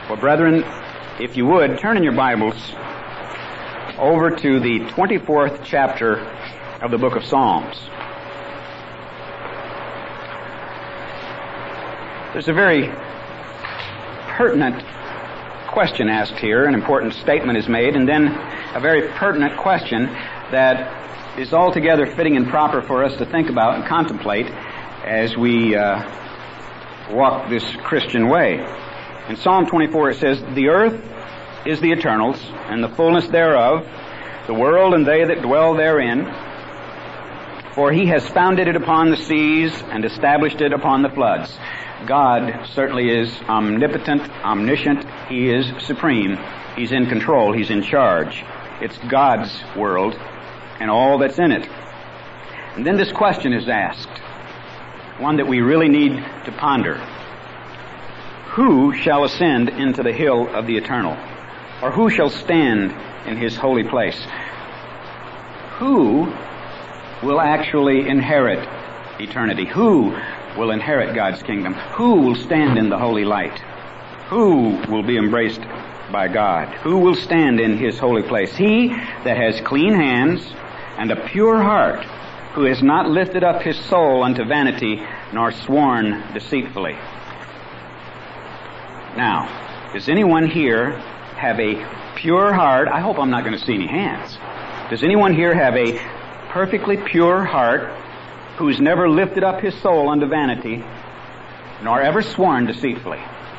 Well, brethren, if you would, turn in your Bibles over to the 24th chapter of the book of Psalms. There's a very pertinent question asked here, an important statement is made, and then a very pertinent question that is altogether fitting and proper for us to think about and contemplate as we walk this Christian way. In Psalm 24 it says, "The earth is the Eternal's, and the fullness thereof, the world and they that dwell therein. For he has founded it upon the seas and established it upon the floods." God certainly is omnipotent, omniscient. He is supreme. He's in control. He's in charge. It's God's world and all that's in it. And then this question is asked, one that we really need to ponder. Who shall ascend into the hill of the Eternal? Or who shall stand in his holy place? Who will actually inherit eternity? Who will inherit God's kingdom? Who will stand in the holy light? Who will be embraced by God? Who will stand in his holy place? He that has clean hands and a pure heart, who has not lifted up his soul unto vanity, nor sworn deceitfully. Now, does anyone here have a pure heart? I hope I'm not going to see any hands. Does anyone here have a perfectly pure heart who's never lifted up his soul unto vanity, nor ever sworn deceitfully?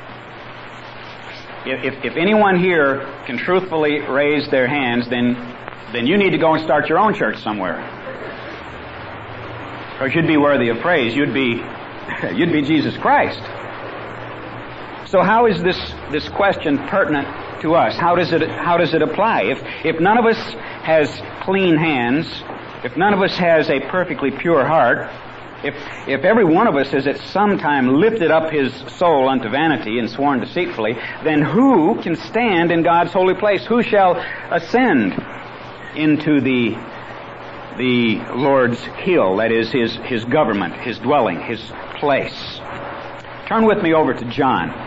If anyone here can truthfully raise their hands, then you need to go and start your own church somewhere. Because you'd be worthy of praise. You'd be Jesus Christ. So how is this question pertinent to us? How does it apply? If none of us has clean hands, if none of us has a perfectly pure heart, if every one of us has at some time lifted up his soul unto vanity and sworn deceitfully, then who can stand in God's holy place? Who shall ascend into the Lord's hill, that is his government, his dwelling, his place? Turn with me over to John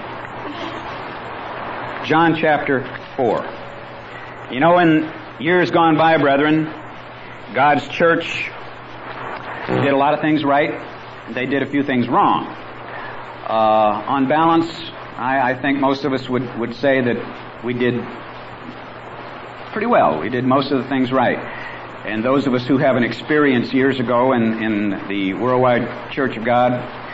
chapter 4. You know, in years gone by, brethren, God's church did a lot of things right. They did a few things wrong. On balance, I think most of us would say that we did pretty well. We did most of the things right. And those of us who have an experience years ago in the worldwide Church of God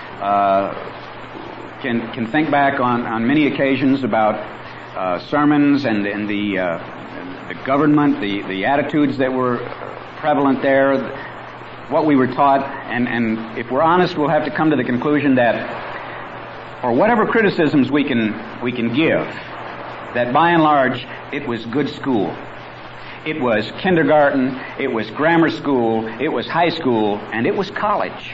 can think back on many occasions about sermons and the government, the attitudes that were prevalent there, what we were taught, and if we're honest, we'll have to come to the conclusion that for whatever criticisms we can give, that by and large it was good school. It was kindergarten, it was grammar school, it was high school, and it was college.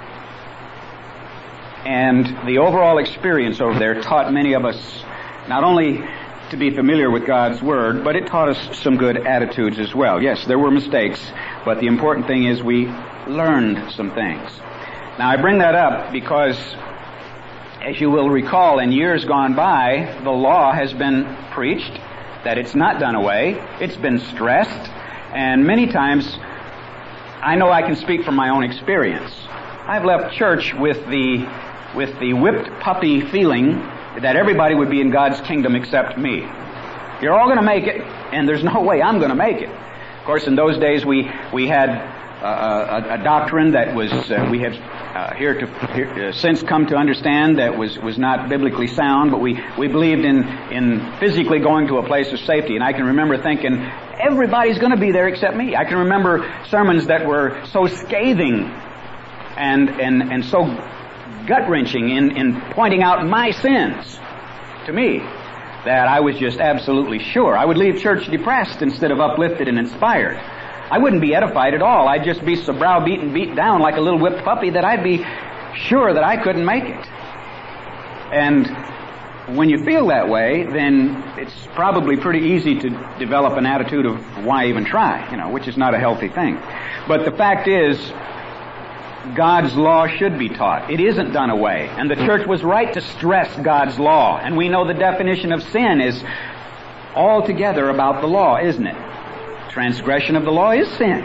And the overall experience over there taught many of us not only to be familiar with God's Word, but it taught us some good attitudes as well. Yes, there were mistakes, but the important thing is we learned some things. Now, I bring that up because, as you will recall, in years gone by, the law has been preached, that it's not done away. It's been stressed, and many times, I know I can speak from my own experience. I've left church with the whipped puppy feeling that everybody would be in God's kingdom except me. You're all going to make it, and there's no way I'm going to make it. Of course, in those days we had a doctrine that was we have since come to understand that was not biblically sound, but we believed in physically going to a place of safety. And I can remember thinking, everybody's going to be there except me. I can remember sermons that were so scathing and so gut-wrenching in pointing out my sins to me that I was just absolutely sure I would leave church depressed instead of uplifted and inspired. I wouldn't be edified at all. I'd just be so browbeaten, beat down like a little whipped puppy that I'd be sure that I couldn't make it. And when you feel that way, then it's probably pretty easy to develop an attitude of why even try, which is not a healthy thing. But the fact is, God's law should be taught. It isn't done away. And the church was right to stress God's law. And we know the definition of sin is altogether about the law, isn't it? Transgression of the law is sin.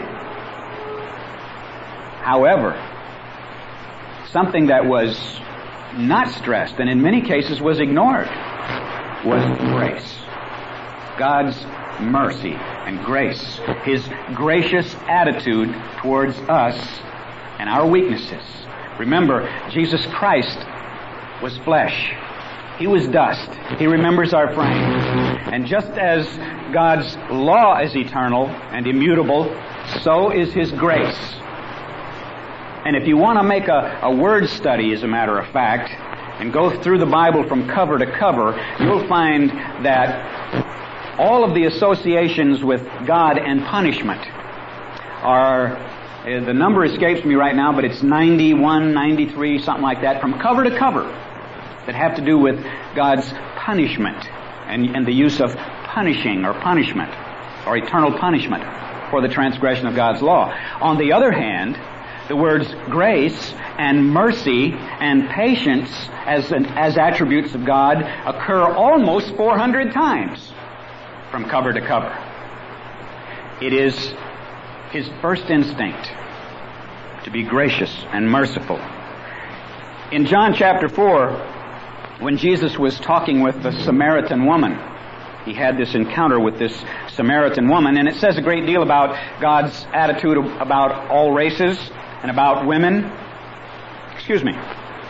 However, something that was not stressed, and in many cases was ignored, was grace. God's mercy and grace. His gracious attitude towards us and our weaknesses. Remember, Jesus Christ was flesh. He was dust. He remembers our frame. And just as God's law is eternal and immutable, so is His grace. And if you want to make a word study, as a matter of fact, and go through the Bible from cover to cover, you'll find that all of the associations with God and punishment are, the number escapes me right now, but it's 91, 93, something like that, from cover to cover, that have to do with God's punishment and the use of punishing or punishment or eternal punishment for the transgression of God's law. On the other hand, the words grace and mercy and patience as attributes of God occur almost 400 times from cover to cover. It is His first instinct to be gracious and merciful. In John chapter 4, when Jesus was talking with the Samaritan woman, he had this encounter with this Samaritan woman, and it says a great deal about God's attitude about all races and about women. Excuse me.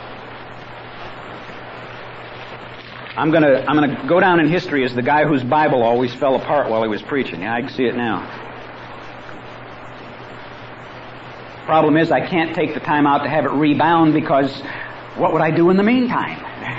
I'm gonna go down in history as the guy whose Bible always fell apart while he was preaching. Yeah, I can see it now. Problem is, I can't take the time out to have it rebound, because what would I do in the meantime?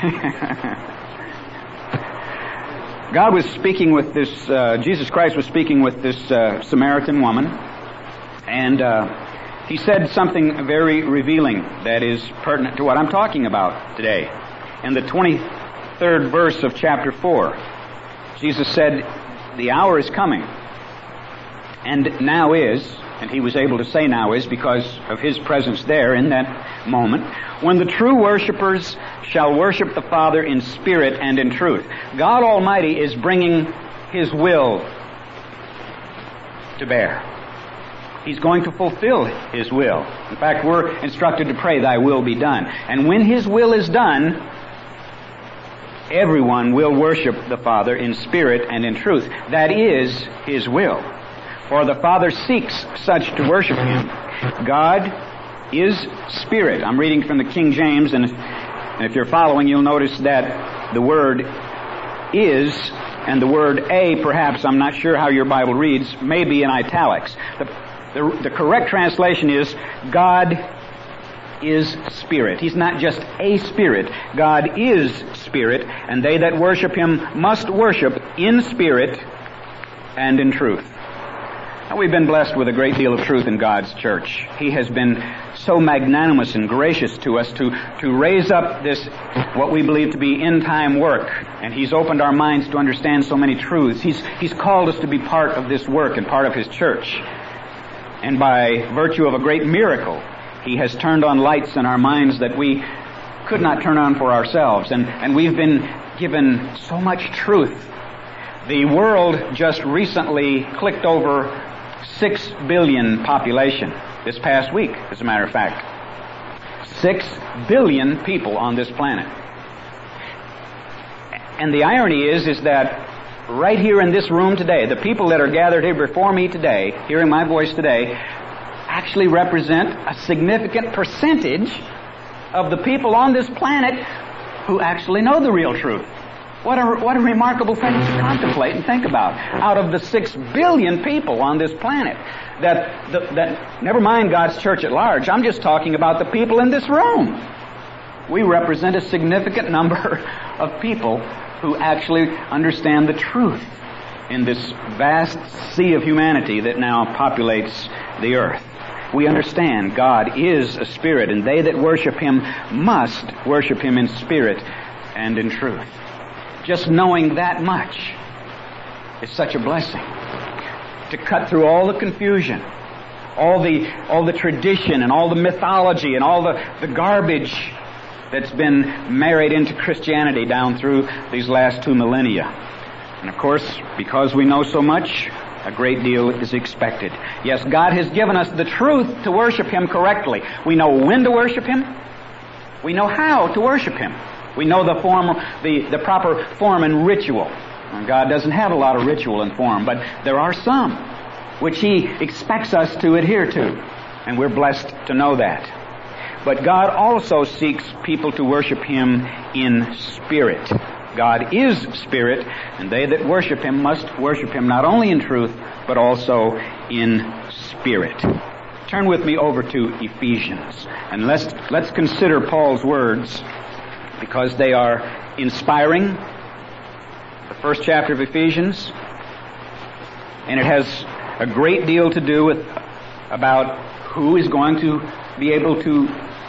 God was speaking with this, Jesus Christ was speaking with this Samaritan woman, and He said something very revealing that is pertinent to what I'm talking about today. In the 23rd verse of chapter 4, Jesus said, "The hour is coming, and now is," and He was able to say now is because of His presence there in that moment, "when the true worshipers shall worship the Father in spirit and in truth." God Almighty is bringing His will to bear. He's going to fulfill His will. In fact, we're instructed to pray, "Thy will be done." And when His will is done, everyone will worship the Father in spirit and in truth. That is His will. For the Father seeks such to worship Him. God is spirit. I'm reading from the King James, and if you're following, you'll notice that the word is and the word a, perhaps, I'm not sure how your Bible reads, may be in italics. The correct translation is, God is spirit. He's not just a spirit. God is spirit, and they that worship Him must worship in spirit and in truth. Now, we've been blessed with a great deal of truth in God's church. He has been so magnanimous and gracious to us to raise up this, what we believe to be end-time work. And He's opened our minds to understand so many truths. He's called us to be part of this work and part of His church. And by virtue of a great miracle, He has turned on lights in our minds that we could not turn on for ourselves. And we've been given so much truth. The world just recently clicked over 6 billion population this past week, as a matter of fact. 6 billion people on this planet. And the irony is that right here in this room today, the people that are gathered here before me today, hearing my voice today, actually represent a significant percentage of the people on this planet who actually know the real truth. What a remarkable thing to contemplate and think about. Out of the 6 billion people on this planet, that never mind God's church at large, I'm just talking about the people in this room. We represent a significant number of people who actually understand the truth in this vast sea of humanity that now populates the earth. We understand God is a spirit, and they that worship Him must worship Him in spirit and in truth. Just knowing that much is such a blessing. To cut through all the confusion, all the tradition and all the mythology and all the garbage that's been married into Christianity down through these last 2 millennia. And of course, because we know so much, a great deal is expected. Yes, God has given us the truth to worship Him correctly. We know when to worship Him. We know how to worship Him. We know the proper form and ritual. And God doesn't have a lot of ritual and form, but there are some which He expects us to adhere to. And we're blessed to know that. But God also seeks people to worship Him in spirit. God is spirit, and they that worship Him must worship Him not only in truth, but also in spirit. Turn with me over to Ephesians, and let's consider Paul's words, because they are inspiring. The first chapter of Ephesians, and it has a great deal to do with about who is going to be able to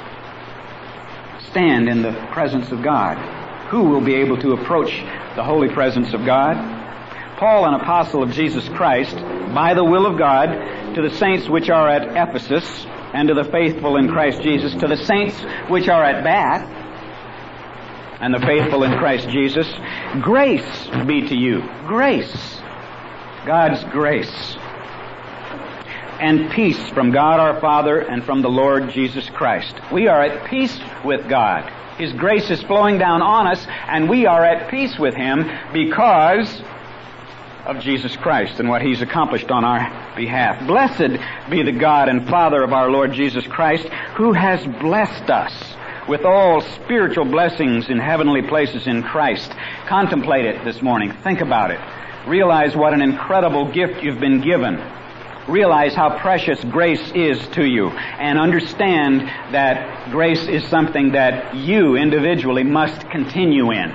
stand in the presence of God. Who will be able to approach the holy presence of God? Paul, an apostle of Jesus Christ, by the will of God, to the saints which are at Ephesus, and to the faithful in Christ Jesus, to the saints which are at Bath, and the faithful in Christ Jesus, grace be to you. Grace. God's grace. And peace from God our Father and from the Lord Jesus Christ. We are at peace with God. His grace is flowing down on us, and we are at peace with Him because of Jesus Christ and what He's accomplished on our behalf. Blessed be the God and Father of our Lord Jesus Christ, who has blessed us with all spiritual blessings in heavenly places in Christ. Contemplate it this morning. Think about it. Realize what an incredible gift you've been given. Realize how precious grace is to you, and understand that grace is something that you individually must continue in.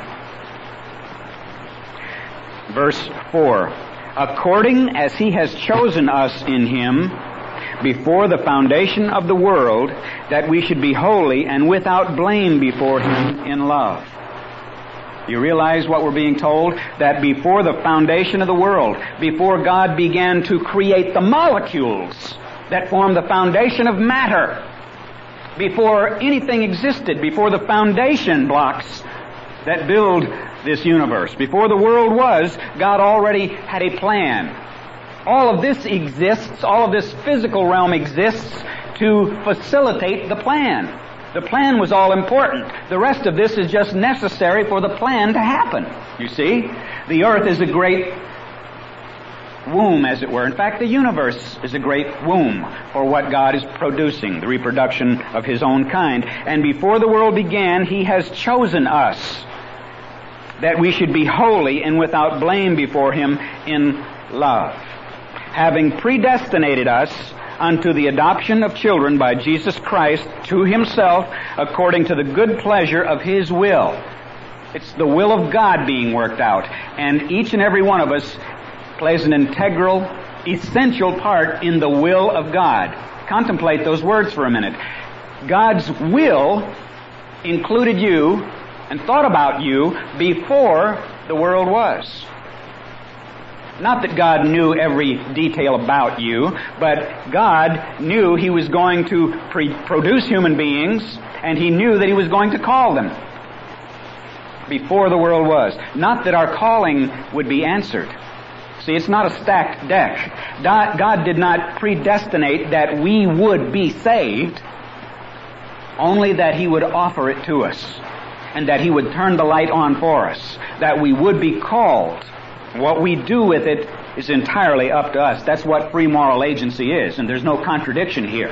Verse 4, according as He has chosen us in Him before the foundation of the world, that we should be holy and without blame before Him in love. You realize what we're being told? That before the foundation of the world, before God began to create the molecules that form the foundation of matter, before anything existed, before the foundation blocks that build this universe, before the world was, God already had a plan. All of this exists, all of this physical realm exists to facilitate the plan. The plan was all important. The rest of this is just necessary for the plan to happen. You see? The earth is a great womb, as it were. In fact, the universe is a great womb for what God is producing, the reproduction of His own kind. And before the world began, He has chosen us that we should be holy and without blame before Him in love, having predestinated us unto the adoption of children by Jesus Christ to Himself, according to the good pleasure of His will. It's the will of God being worked out, and each and every one of us plays an integral, essential part in the will of God. Contemplate those words for a minute. God's will included you and thought about you before the world was. Not that God knew every detail about you, but God knew He was going to produce human beings, and He knew that He was going to call them before the world was. Not that our calling would be answered. See, it's not a stacked deck. God did not predestinate that we would be saved, only that He would offer it to us, and that He would turn the light on for us, that we would be called. What we do with it is entirely up to us. That's what free moral agency is, and there's no contradiction here.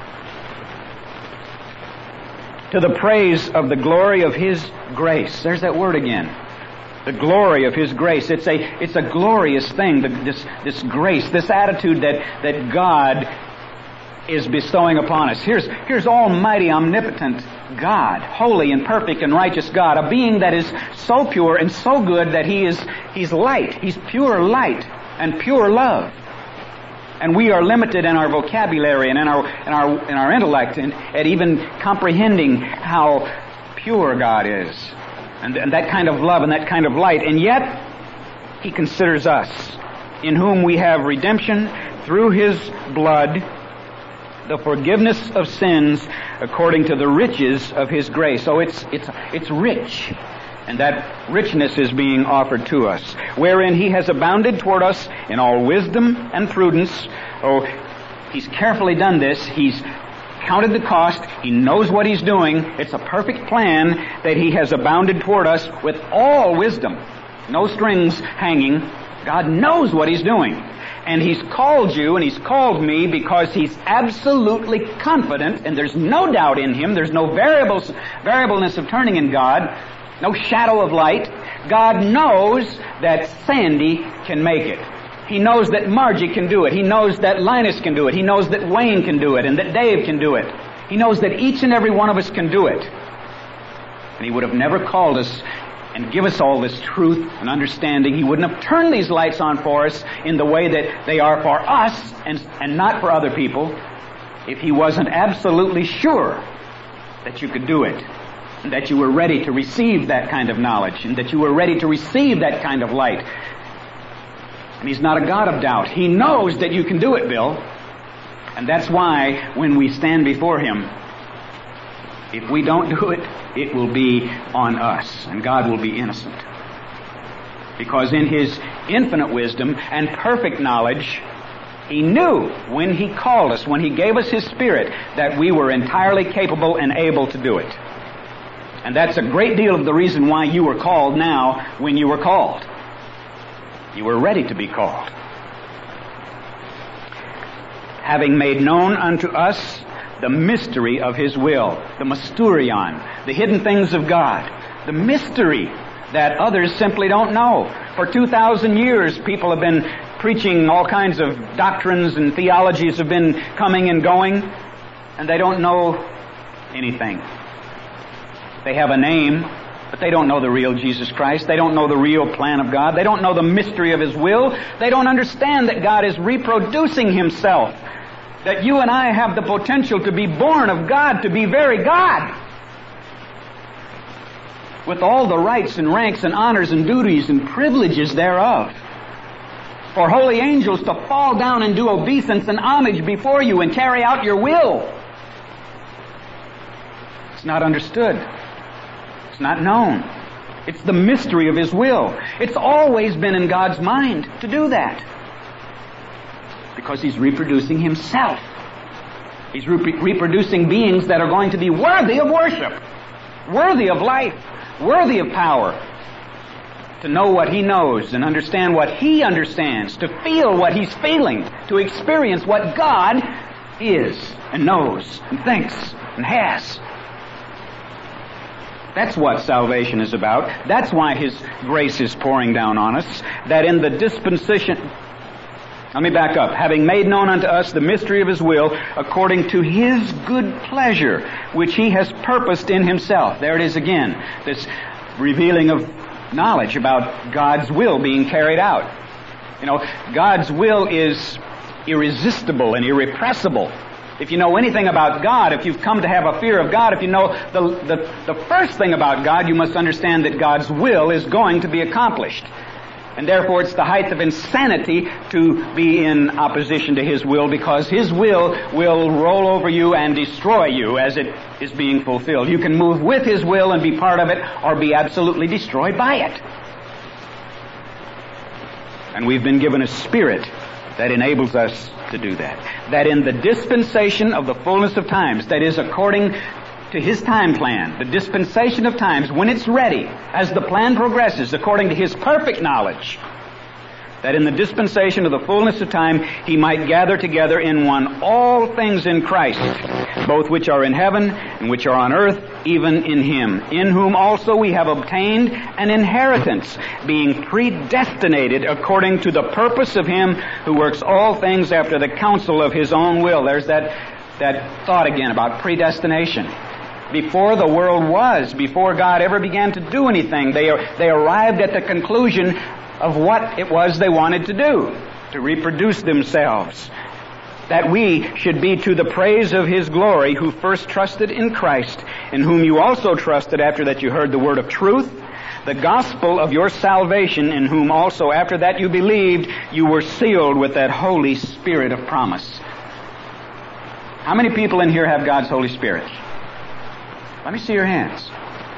To the praise of the glory of His grace. There's that word again. The glory of His grace. It's a glorious thing, this grace, this attitude that God is bestowing upon us. Here's almighty, omnipotent God, holy and perfect and righteous God, a being that is so pure and so good that He's light. He's pure light and pure love. And we are limited in our vocabulary and in our intellect and at even comprehending how pure God is, and that kind of love and that kind of light. And yet He considers us, in whom we have redemption through His blood, the forgiveness of sins according to the riches of His grace. So it's rich. And that richness is being offered to us, wherein He has abounded toward us in all wisdom and prudence. Oh, He's carefully done this. He's counted the cost. He knows what He's doing. It's a perfect plan that He has abounded toward us with all wisdom. No strings hanging. God knows what He's doing. And He's called you and He's called me because He's absolutely confident, and there's no doubt in Him. There's no variableness of turning in God. No shadow of light. God knows that Sandy can make it. He knows that Margie can do it. He knows that Linus can do it. He knows that Wayne can do it and that Dave can do it. He knows that each and every one of us can do it. And He would have never called us and give us all this truth and understanding. He wouldn't have turned these lights on for us in the way that they are for us and not for other people if He wasn't absolutely sure that you could do it, and that you were ready to receive that kind of knowledge, and that you were ready to receive that kind of light. And He's not a God of doubt. He knows that you can do it, Bill. And that's why when we stand before Him, if we don't do it, it will be on us, and God will be innocent. Because in His infinite wisdom and perfect knowledge, He knew when He called us, when He gave us His Spirit, that we were entirely capable and able to do it. And that's a great deal of the reason why you were called now when you were called. You were ready to be called. Having made known unto us the mystery of His will, the mysterion, the hidden things of God, the mystery that others simply don't know. For 2,000 years, people have been preaching all kinds of doctrines, and theologies have been coming and going, and they don't know anything. They have a name, but they don't know the real Jesus Christ. They don't know the real plan of God. They don't know the mystery of His will. They don't understand that God is reproducing Himself. That you and I have the potential to be born of God, to be very God. With all the rights and ranks and honors and duties and privileges thereof. For holy angels to fall down and do obeisance and homage before you and carry out your will. It's not understood. It's not known. It's the mystery of His will. It's always been in God's mind to do that. Because He's reproducing Himself. He's reproducing beings that are going to be worthy of worship, worthy of life, worthy of power. To know what He knows and understand what He understands, to feel what He's feeling, to experience what God is and knows and thinks and has. That's what salvation is about. That's why His grace is pouring down on us. That in the dispensation... Let me back up. Having made known unto us the mystery of His will, according to His good pleasure, which He has purposed in Himself. There it is again. This revealing of knowledge about God's will being carried out. You know, God's will is irresistible and irrepressible. If you know anything about God, if you've come to have a fear of God, if you know the first thing about God, you must understand that God's will is going to be accomplished. And therefore it's the height of insanity to be in opposition to His will, because His will roll over you and destroy you as it is being fulfilled. You can move with His will and be part of it, or be absolutely destroyed by it. And we've been given a spirit that enables us to do that. That in the dispensation of the fullness of times, that is according to His time plan, the dispensation of times, when it's ready, as the plan progresses, according to His perfect knowledge, that in the dispensation of the fullness of time He might gather together in one all things in Christ, both which are in heaven and which are on earth, even in Him, in whom also we have obtained an inheritance, being predestinated according to the purpose of Him who works all things after the counsel of His own will. There's that thought again about predestination. Before the world was, before God ever began to do anything, they arrived at the conclusion of what it was they wanted to do, to reproduce themselves. That we should be to the praise of His glory, who first trusted in Christ, in whom you also trusted after that you heard the word of truth, the gospel of your salvation, in whom also after that you believed, you were sealed with that Holy Spirit of promise. How many people in here have God's Holy Spirit? Let me see your hands.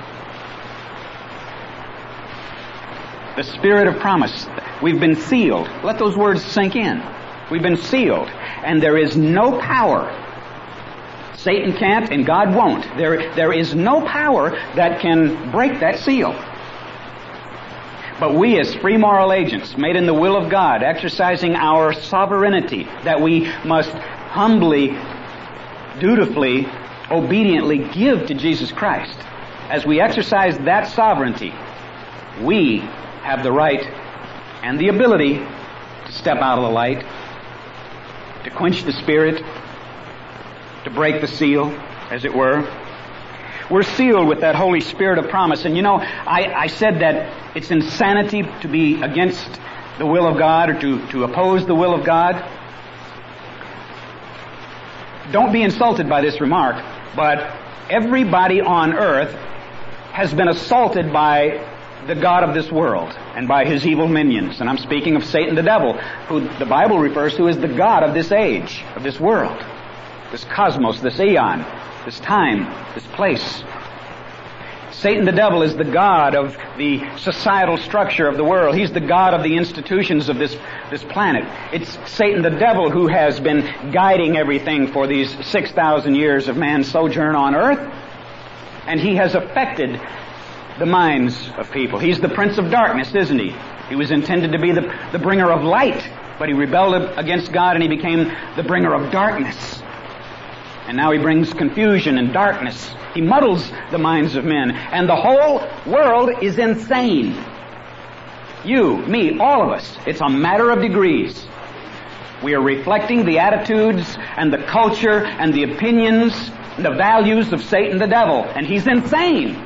The Spirit of promise. We've been sealed. Let those words sink in. We've been sealed. And there is no power. Satan can't and God won't. There is no power that can break that seal. But we as free moral agents, made in the will of God, exercising our sovereignty that we must humbly, dutifully, obediently give to Jesus Christ. As we exercise that sovereignty, we have the right and the ability to step out of the light, to quench the Spirit, to break the seal, as it were. We're sealed with that Holy Spirit of promise. And you know, I said that it's insanity to be against the will of God or to oppose the will of God. Don't be insulted by this remark, but everybody on earth has been assaulted by the God of this world and by his evil minions. And I'm speaking of Satan the devil, who the Bible refers to as the God of this age, of this world, this cosmos, this eon, this time, this place. Satan the devil is the God of the societal structure of the world. He's the God of the institutions of this planet. It's Satan the devil who has been guiding everything for these 6,000 years of man's sojourn on earth. And he has affected the minds of people. He's the prince of darkness, isn't he? He was intended to be the bringer of light, but he rebelled against God and he became the bringer of darkness. And now he brings confusion and darkness. He muddles the minds of men. And the whole world is insane. You, me, all of us. It's a matter of degrees. We are reflecting the attitudes and the culture and the opinions and the values of Satan the devil. And he's insane.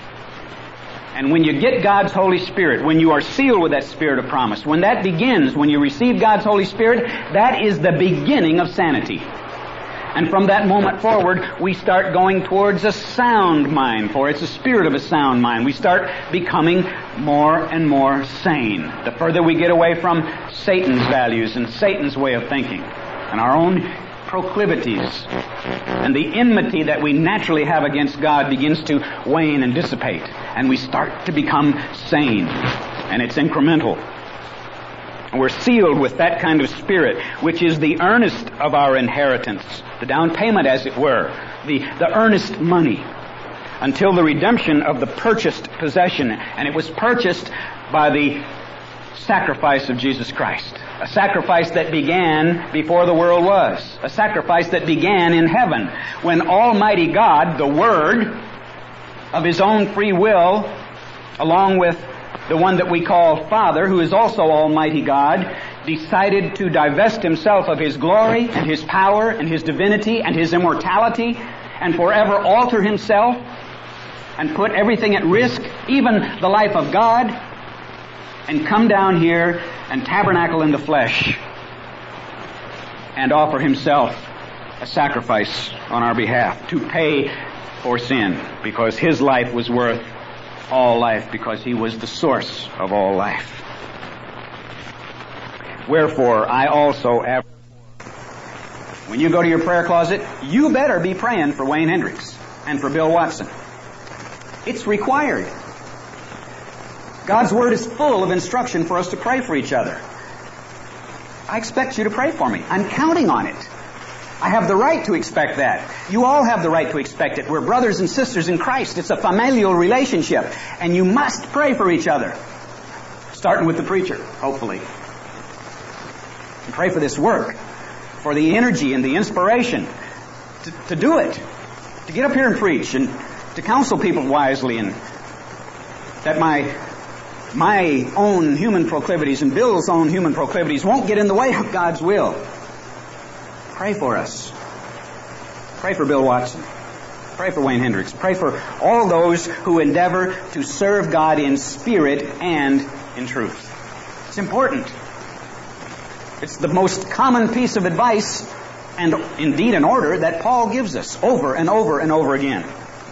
And when you get God's Holy Spirit, when you are sealed with that Spirit of promise, when that begins, when you receive God's Holy Spirit, that is the beginning of sanity. And from that moment forward, we start going towards a sound mind, for it's a spirit of a sound mind. We start becoming more and more sane. The further we get away from Satan's values and Satan's way of thinking, and our own proclivities, and the enmity that we naturally have against God begins to wane and dissipate, and we start to become sane. And it's incremental. We're sealed with that kind of spirit, which is the earnest of our inheritance, the down payment, as it were, the earnest money, until the redemption of the purchased possession. And it was purchased by the sacrifice of Jesus Christ, a sacrifice that began before the world was, a sacrifice that began in heaven, when Almighty God, the Word of His own free will, along with the one that we call Father, who is also Almighty God, decided to divest Himself of His glory and His power and His divinity and His immortality and forever alter Himself and put everything at risk, even the life of God, and come down here and tabernacle in the flesh and offer Himself a sacrifice on our behalf to pay for sin, because His life was worth all life, because He was the source of all life. Wherefore, I also, when you go to your prayer closet, you better be praying for Wayne Hendricks and for Bill Watson. It's required. God's Word is full of instruction for us to pray for each other. I expect you to pray for me. I'm counting on it. I have the right to expect that. You all have the right to expect it. We're brothers and sisters in Christ. It's a familial relationship. And you must pray for each other. Starting with the preacher, hopefully. And pray for this work, for the energy and the inspiration to do it, to get up here and preach and to counsel people wisely, and that my own human proclivities and Bill's own human proclivities won't get in the way of God's will. Pray for us. Pray for Bill Watson. Pray for Wayne Hendricks. Pray for all those who endeavor to serve God in spirit and in truth. It's important. It's the most common piece of advice, and indeed an order, that Paul gives us over and over and over again.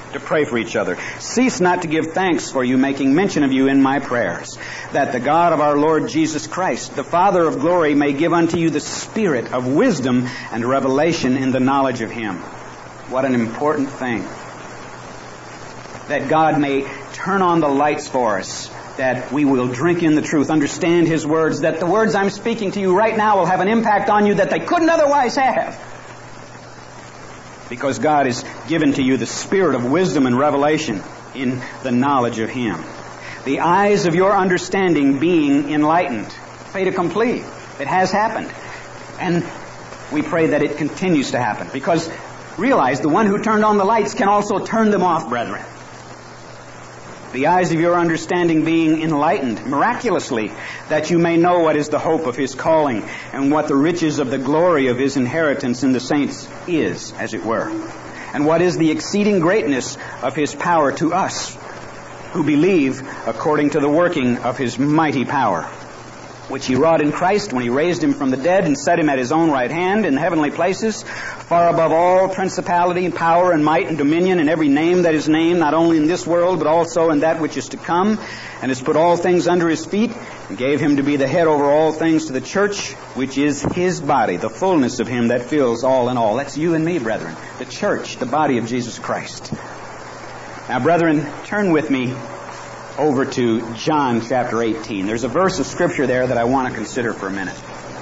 to pray for each other. Cease not to give thanks for you, making mention of you in my prayers, that the God of our Lord Jesus Christ, the Father of glory, may give unto you the spirit of wisdom and revelation in the knowledge of Him. What an important thing. That God may turn on the lights for us, that we will drink in the truth, understand His words, that the words I'm speaking to you right now will have an impact on you that they couldn't otherwise have. Because God has given to you the spirit of wisdom and revelation in the knowledge of Him. The eyes of your understanding being enlightened. Fait accompli. It has happened. And we pray that it continues to happen. Because realize the one who turned on the lights can also turn them off, brethren. The eyes of your understanding being enlightened miraculously, that you may know what is the hope of His calling and what the riches of the glory of His inheritance in the saints is, as it were, and what is the exceeding greatness of His power to us who believe according to the working of His mighty power, which He wrought in Christ when He raised Him from the dead and set Him at His own right hand in the heavenly places, far above all principality and power and might and dominion and every name that is named, not only in this world but also in that which is to come, and has put all things under His feet, and gave Him to be the head over all things to the church, which is His body, the fullness of Him that fills all in all. That's you and me, brethren. The church, the body of Jesus Christ. Now, brethren, turn with me over to John chapter 18. There's a verse of Scripture there that I want to consider for a minute.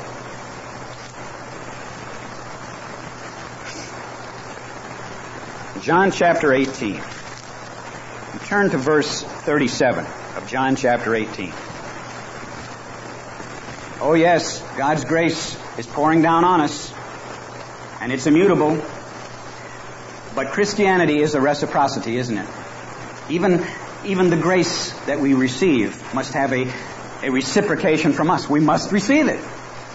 John chapter 18. Turn to verse 37 of John chapter 18. Oh yes, God's grace is pouring down on us, and it's immutable. But Christianity is a reciprocity, isn't it? Even the grace that we receive must have a reciprocation from us. We must receive it.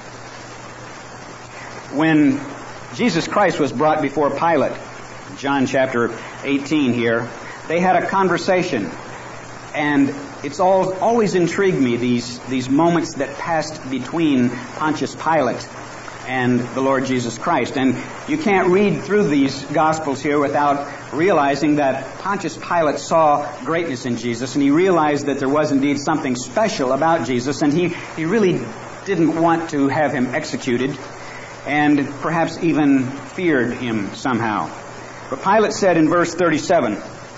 When Jesus Christ was brought before Pilate, John chapter 18 here, they had a conversation. And it's always intrigued me, these moments that passed between Pontius Pilate and the Lord Jesus Christ. And you can't read through these Gospels here without realizing that Pontius Pilate saw greatness in Jesus, and he realized that there was indeed something special about Jesus, and he really didn't want to have Him executed, and perhaps even feared Him somehow. But Pilate said in verse 37,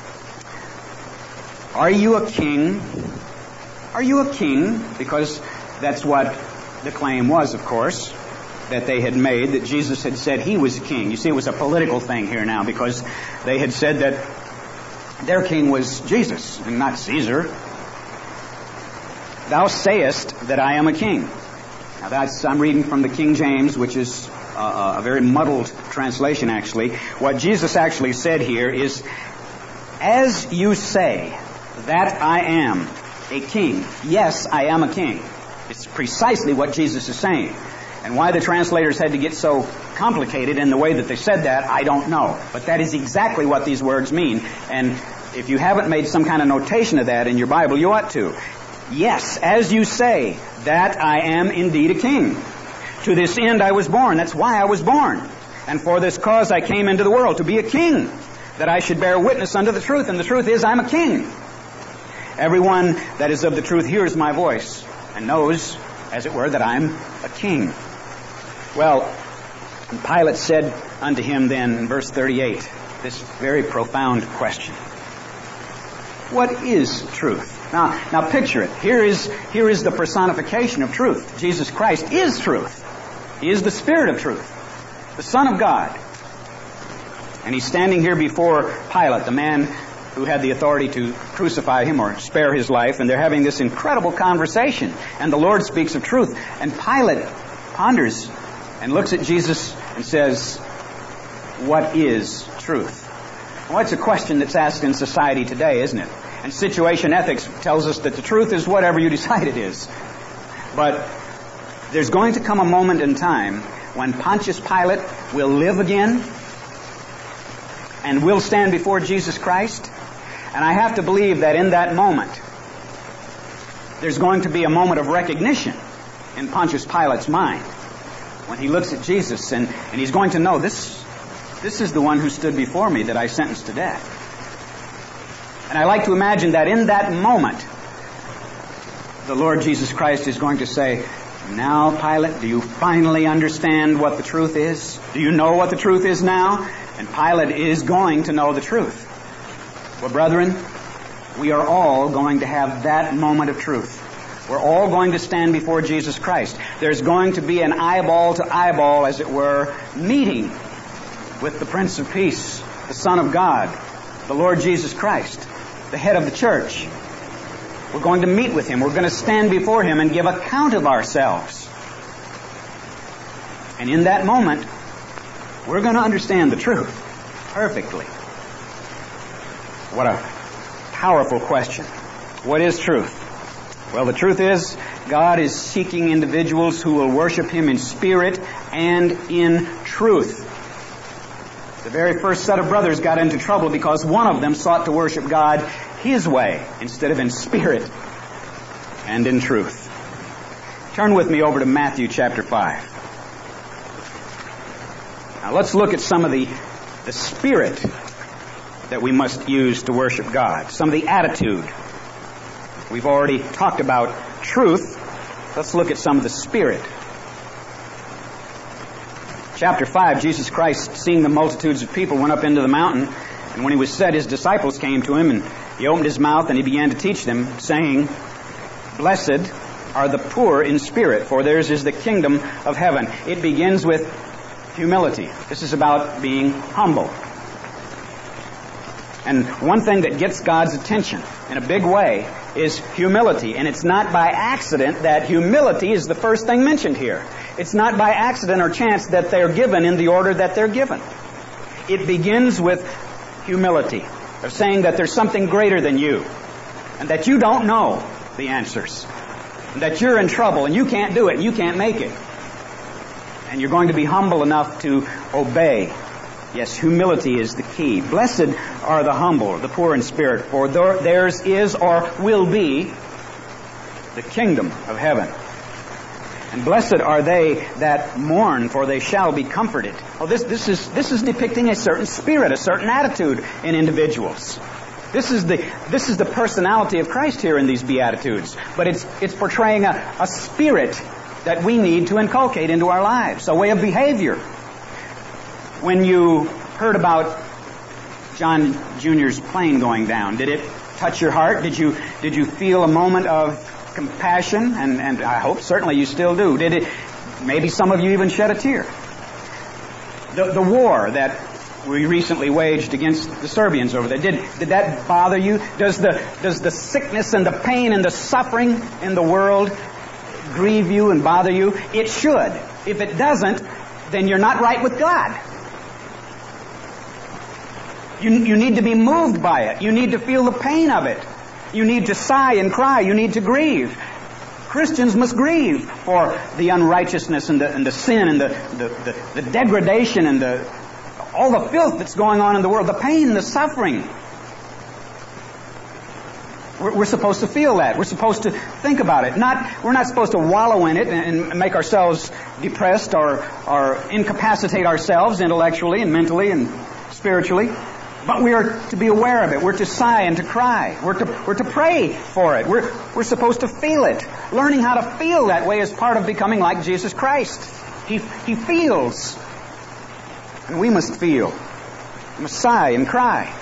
"Are you a king? Are you a king?" Because that's what the claim was, of course, that they had made, that Jesus had said He was king. You see, it was a political thing here now, because they had said that their king was Jesus and not Caesar. "Thou sayest that I am a king." Now I'm reading from the King James, which is a very muddled translation, actually. What Jesus actually said here is, "As you say that I am a king, yes, I am a king." It's precisely what Jesus is saying. And why the translators had to get so complicated in the way that they said that, I don't know. But that is exactly what these words mean. And if you haven't made some kind of notation of that in your Bible, you ought to. "Yes, as you say, that I am indeed a king. To this end I was born." That's why I was born. "And for this cause I came into the world, to be a king, that I should bear witness unto the truth. And the truth is, I'm a king. Everyone that is of the truth hears my voice, and knows, as it were, that I'm a king." Well, Pilate said unto Him then, in verse 38, this very profound question. What is truth? Now picture it. Here is the personification of truth. Jesus Christ is truth. He is the Spirit of truth, the Son of God. And He's standing here before Pilate, the man who had the authority to crucify Him or spare His life, and they're having this incredible conversation. And the Lord speaks of truth. And Pilate ponders and looks at Jesus and says, "What is truth?" Well, it's a question that's asked in society today, isn't it? And situation ethics tells us that the truth is whatever you decide it is. But there's going to come a moment in time when Pontius Pilate will live again, and will stand before Jesus Christ. And I have to believe that in that moment, there's going to be a moment of recognition in Pontius Pilate's mind when he looks at Jesus, and he's going to know, this is the one who stood before me that I sentenced to death. And I like to imagine that in that moment, the Lord Jesus Christ is going to say, "Now, Pilate, do you finally understand what the truth is? Do you know what the truth is now?" And Pilate is going to know the truth. Well, brethren, we are all going to have that moment of truth. We're all going to stand before Jesus Christ. There's going to be an eyeball to eyeball, as it were, meeting with the Prince of Peace, the Son of God, the Lord Jesus Christ, the head of the church. We're going to meet with Him. We're going to stand before Him and give account of ourselves. And in that moment, we're going to understand the truth perfectly. What a powerful question. What is truth? Well, the truth is, God is seeking individuals who will worship Him in spirit and in truth. The very first set of brothers got into trouble because one of them sought to worship God His way instead of in spirit and in truth. Turn with me over to Matthew chapter 5. Now let's look at some of the spirit that we must use to worship God. Some of the attitude. We've already talked about truth. Let's look at some of the spirit. Chapter 5, Jesus Christ, seeing the multitudes of people, went up into the mountain. And when He was set, His disciples came to Him, and He opened His mouth and He began to teach them, saying, "Blessed are the poor in spirit, for theirs is the kingdom of heaven." It begins with humility. This is about being humble. And one thing that gets God's attention in a big way is humility. And it's not by accident that humility is the first thing mentioned here. It's not by accident or chance that they're given in the order that they're given. It begins with humility, of saying that there's something greater than you, and that you don't know the answers, and that you're in trouble, and you can't do it, and you can't make it. And you're going to be humble enough to obey. Yes, humility is the key. Blessed are the humble, the poor in spirit, for theirs is or will be the kingdom of heaven. And blessed are they that mourn, for they shall be comforted. Oh, this is depicting a certain spirit, a certain attitude in individuals. This is the personality of Christ here in these Beatitudes. But it's portraying a spirit that we need to inculcate into our lives, a way of behavior. When you heard about John Jr.'s plane going down, did it touch your heart? Did you feel a moment of compassion? And I hope certainly you still do. Did it? Maybe some of you even shed a tear. The war that we recently waged against the Serbians over there, did that bother you? Does the sickness and the pain and the suffering in the world grieve you and bother you? It should. If it doesn't, then you're not right with God. You need to be moved by it. You need to feel the pain of it. You need to sigh and cry. You need to grieve. Christians must grieve for the unrighteousness and the sin and the degradation and all the filth that's going on in the world, the pain, the suffering. We're supposed to feel that. We're supposed to think about it. We're not supposed to wallow in it and make ourselves depressed or incapacitate ourselves intellectually and mentally and spiritually. But we are to be aware of it. We're to sigh and to cry. We're to pray for it. We're supposed to feel it. Learning how to feel that way is part of becoming like Jesus Christ. He feels. And we must feel. We must sigh and cry.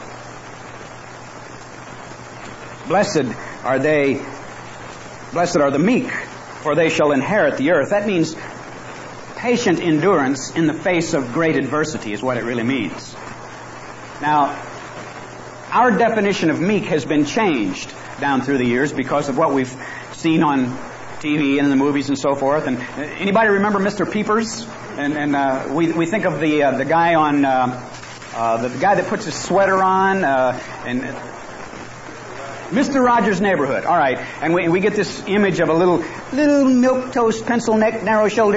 Blessed are the meek, for they shall inherit the earth. That means patient endurance in the face of great adversity is what it really means. Now, our definition of meek has been changed down through the years because of what we've seen on TV and in the movies and so forth. And anybody remember Mr. Peepers? And we think of the guy on the guy that puts his sweater on and Mr. Rogers' Neighborhood. All right, and we get this image of a little milk toast, pencil neck, narrow shoulder,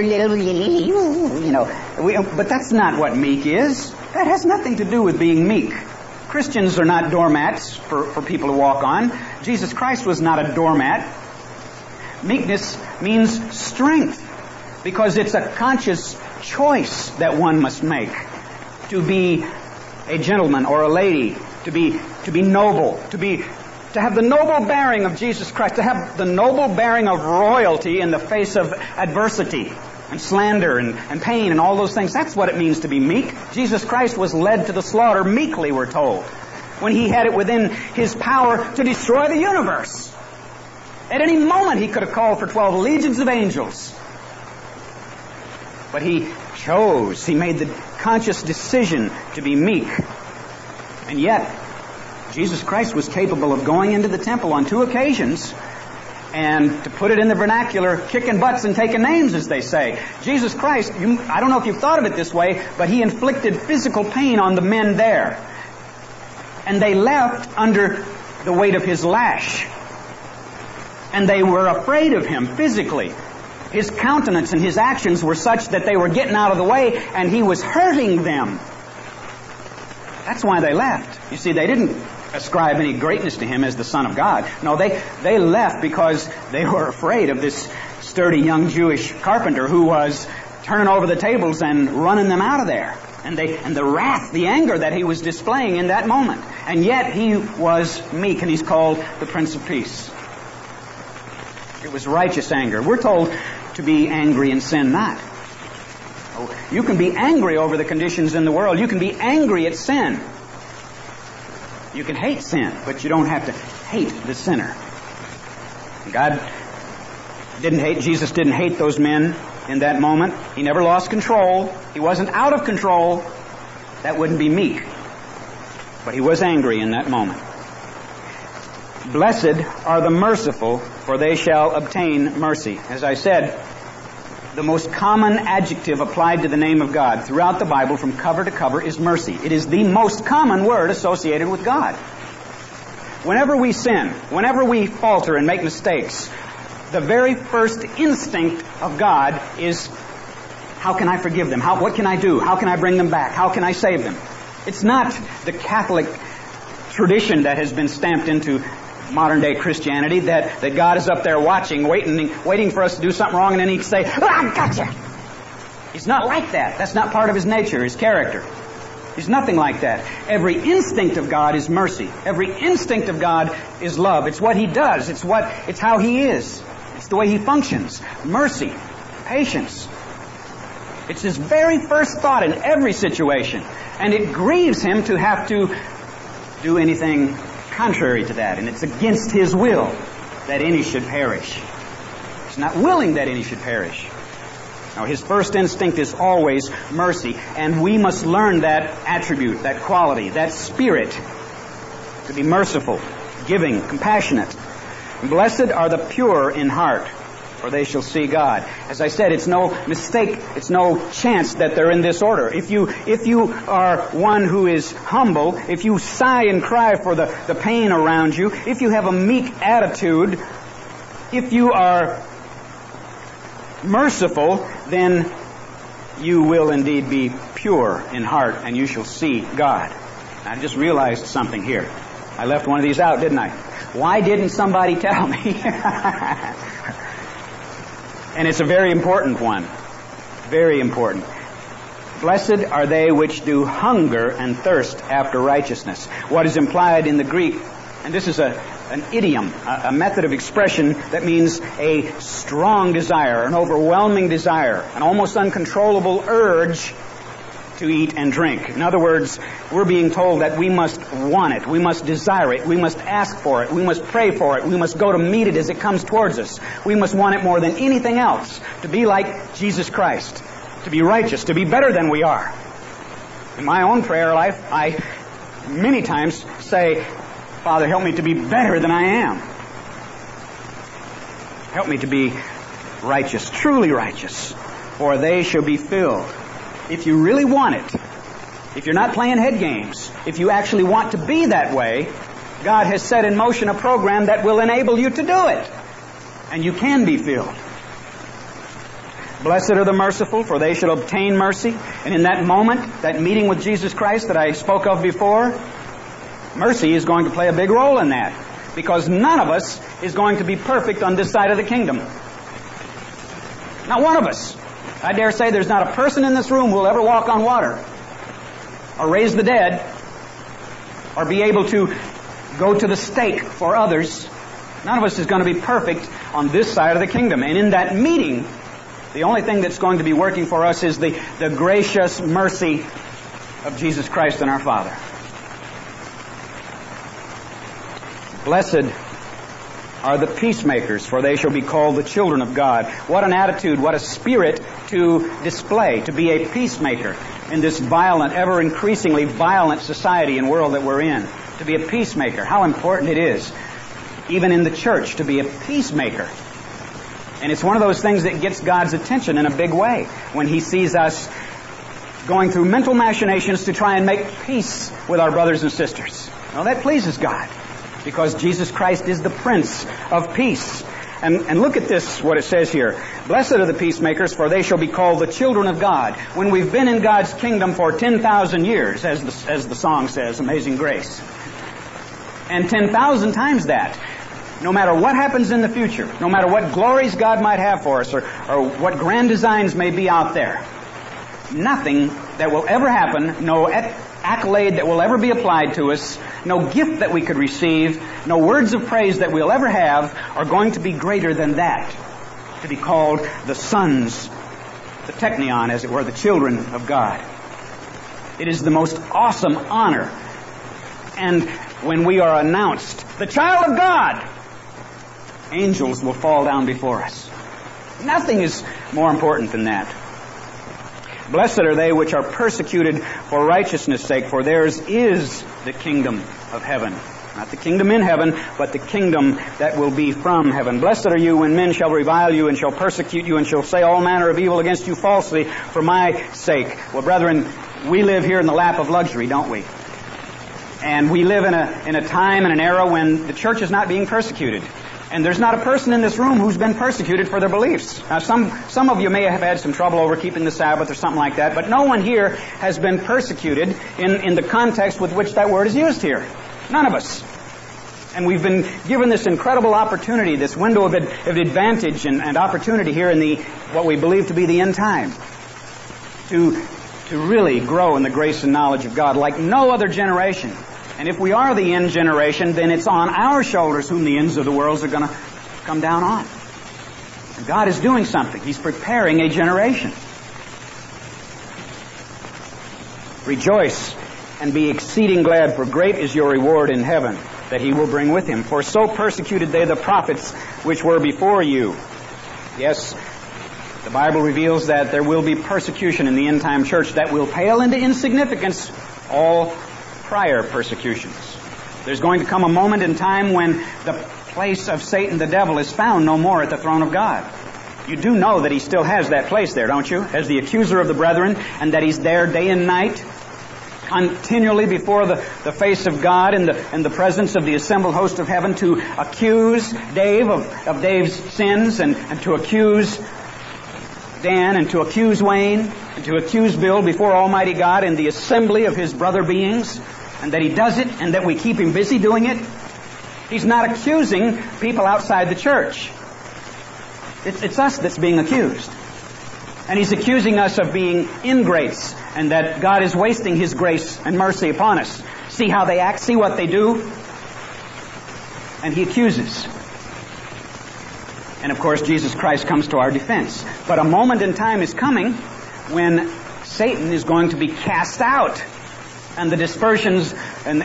but that's not what meek is. That has nothing to do with being meek. Christians are not doormats for people to walk on. Jesus Christ was not a doormat. Meekness means strength, because it's a conscious choice that one must make to be a gentleman or a lady to be noble, to have the noble bearing of Jesus Christ, to have the noble bearing of royalty in the face of adversity and slander and pain and all those things. That's what it means to be meek. Jesus Christ was led to the slaughter meekly, we're told, when He had it within His power to destroy the universe. At any moment He could have called for 12 legions of angels. But He chose, He made the conscious decision to be meek. And yet, Jesus Christ was capable of going into the temple on 2 occasions, and to put it in the vernacular, kicking butts and taking names, as they say. Jesus Christ, I don't know if you've thought of it this way, but He inflicted physical pain on the men there. And they left under the weight of His lash. And they were afraid of Him physically. His countenance and His actions were such that they were getting out of the way, and He was hurting them. That's why they left. You see, they didn't ascribe any greatness to Him as the Son of God. No, they left because they were afraid of this sturdy young Jewish carpenter who was turning over the tables and running them out of there. And the wrath, the anger that He was displaying in that moment. And yet He was meek, and He's called the Prince of Peace. It was righteous anger. We're told to be angry and sin not. You can be angry over the conditions in the world. You can be angry at sin. You can hate sin, but you don't have to hate the sinner. Jesus didn't hate those men in that moment. He never lost control. He wasn't out of control. That wouldn't be meek. But He was angry in that moment. Blessed are the merciful, for they shall obtain mercy. As I said, the most common adjective applied to the name of God throughout the Bible from cover to cover is mercy. It is the most common word associated with God. Whenever we sin, whenever we falter and make mistakes, the very first instinct of God is, how can I forgive them? What can I do? How can I bring them back? How can I save them? It's not the Catholic tradition that has been stamped into modern day Christianity, that God is up there watching, waiting for us to do something wrong, and then He'd say, I gotcha! He's not like that. That's not part of His nature, His character. He's nothing like that. Every instinct of God is mercy. Every instinct of God is love. It's what He does. It's how He is. It's the way He functions. Mercy, patience. It's His very first thought in every situation. And it grieves Him to have to do anything contrary to that, and it's against His will that any should perish. He's not willing that any should perish. Now, His first instinct is always mercy, and we must learn that attribute, that quality, that spirit, to be merciful, giving, compassionate. Blessed are the pure in heart, for they shall see God. As I said, it's no mistake, it's no chance that they're in this order. If you are one who is humble, if you sigh and cry for the pain around you, if you have a meek attitude, if you are merciful, then you will indeed be pure in heart, and you shall see God. I just realized something here. I left one of these out, didn't I? Why didn't somebody tell me? And it's a very important one. Very important. Blessed are they which do hunger and thirst after righteousness. What is implied in the Greek, and this is an idiom, a method of expression that means a strong desire, an overwhelming desire, an almost uncontrollable urge to eat and drink. In other words, we're being told that we must want it, we must desire it, we must ask for it, we must pray for it, we must go to meet it as it comes towards us. We must want it more than anything else, to be like Jesus Christ, to be righteous, to be better than we are. In my own prayer life, I many times say, Father, help me to be better than I am. Help me to be righteous, truly righteous, for they shall be filled. If you really want it, if you're not playing head games, if you actually want to be that way, God has set in motion a program that will enable you to do it. And you can be filled. Blessed are the merciful, for they shall obtain mercy. And in that moment, that meeting with Jesus Christ that I spoke of before, mercy is going to play a big role in that. Because none of us is going to be perfect on this side of the kingdom. Not one of us. I dare say there's not a person in this room who will ever walk on water or raise the dead or be able to go to the stake for others. None of us is going to be perfect on this side of the kingdom. And in that meeting, the only thing that's going to be working for us is the gracious mercy of Jesus Christ and our Father. Blessed are the peacemakers, for they shall be called the children of God. What an attitude, what a spirit to display, to be a peacemaker in this violent, ever increasingly violent society and world that we're in. To be a peacemaker, how important it is, even in the church, to be a peacemaker. And it's one of those things that gets God's attention in a big way when He sees us going through mental machinations to try and make peace with our brothers and sisters. Well, that pleases God, because Jesus Christ is the Prince of Peace. And look at this, what it says here. Blessed are the peacemakers, for they shall be called the children of God. When we've been in God's kingdom for 10,000 years, as the song says, Amazing Grace. And 10,000 times that, no matter what happens in the future, no matter what glories God might have for us, or what grand designs may be out there, nothing that will ever happen, no accolade that will ever be applied to us, no gift that we could receive, no words of praise that we'll ever have are going to be greater than that. To be called the sons, the teknion, as it were, the children of God. It is the most awesome honor. And when we are announced, the child of God, angels will fall down before us. Nothing is more important than that. Blessed are they which are persecuted for righteousness' sake, for theirs is the kingdom of heaven. Not the kingdom in heaven, but the kingdom that will be from heaven. Blessed are you when men shall revile you and shall persecute you and shall say all manner of evil against you falsely for my sake. Well, brethren, we live here in the lap of luxury, don't we? And we live in a time and an era when the church is not being persecuted. And there's not a person in this room who's been persecuted for their beliefs. Now, some of you may have had some trouble over keeping the Sabbath or something like that, but no one here has been persecuted in the context with which that word is used here. None of us. And we've been given this incredible opportunity, this window of advantage and opportunity here in what we believe to be the end time, to really grow in the grace and knowledge of God like no other generation. And if we are the end generation, then it's on our shoulders whom the ends of the world are going to come down on. And God is doing something. He's preparing a generation. Rejoice and be exceeding glad, for great is your reward in heaven that He will bring with Him. For so persecuted they the prophets which were before you. Yes, the Bible reveals that there will be persecution in the end-time church that will pale into insignificance all prior persecutions. There's going to come a moment in time when the place of Satan, the devil, is found no more at the throne of God. You do know that he still has that place there, don't you? As the accuser of the brethren, and that he's there day and night, continually before the face of God in the presence of the assembled host of heaven to accuse Dave of Dave's sins and to accuse Dan and to accuse Wayne and to accuse Bill before Almighty God in the assembly of His brother beings, and that He does it and that we keep Him busy doing it. He's not accusing people outside the church. It's us that's being accused. And He's accusing us of being ingrates and that God is wasting His grace and mercy upon us. See how they act, see what they do. And He accuses. And of course, Jesus Christ comes to our defense. But a moment in time is coming when Satan is going to be cast out. And the dispersions and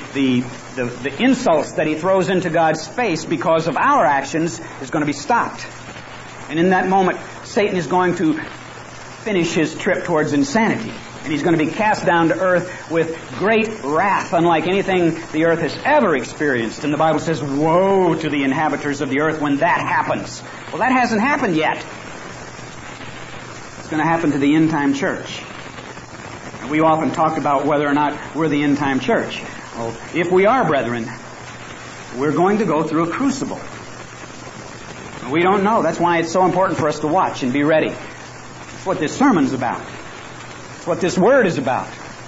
the insults that he throws into God's face because of our actions is going to be stopped. And in that moment, Satan is going to finish his trip towards insanity. And he's going to be cast down to earth with great wrath, unlike anything the earth has ever experienced. And the Bible says, woe to the inhabitants of the earth when that happens. Well, that hasn't happened yet. It's going to happen to the end-time church. And we often talk about whether or not we're the end-time church. Well, if we are, brethren, we're going to go through a crucible. We don't know. That's why it's so important for us to watch and be ready. That's what this sermon's about. That's what this word is about.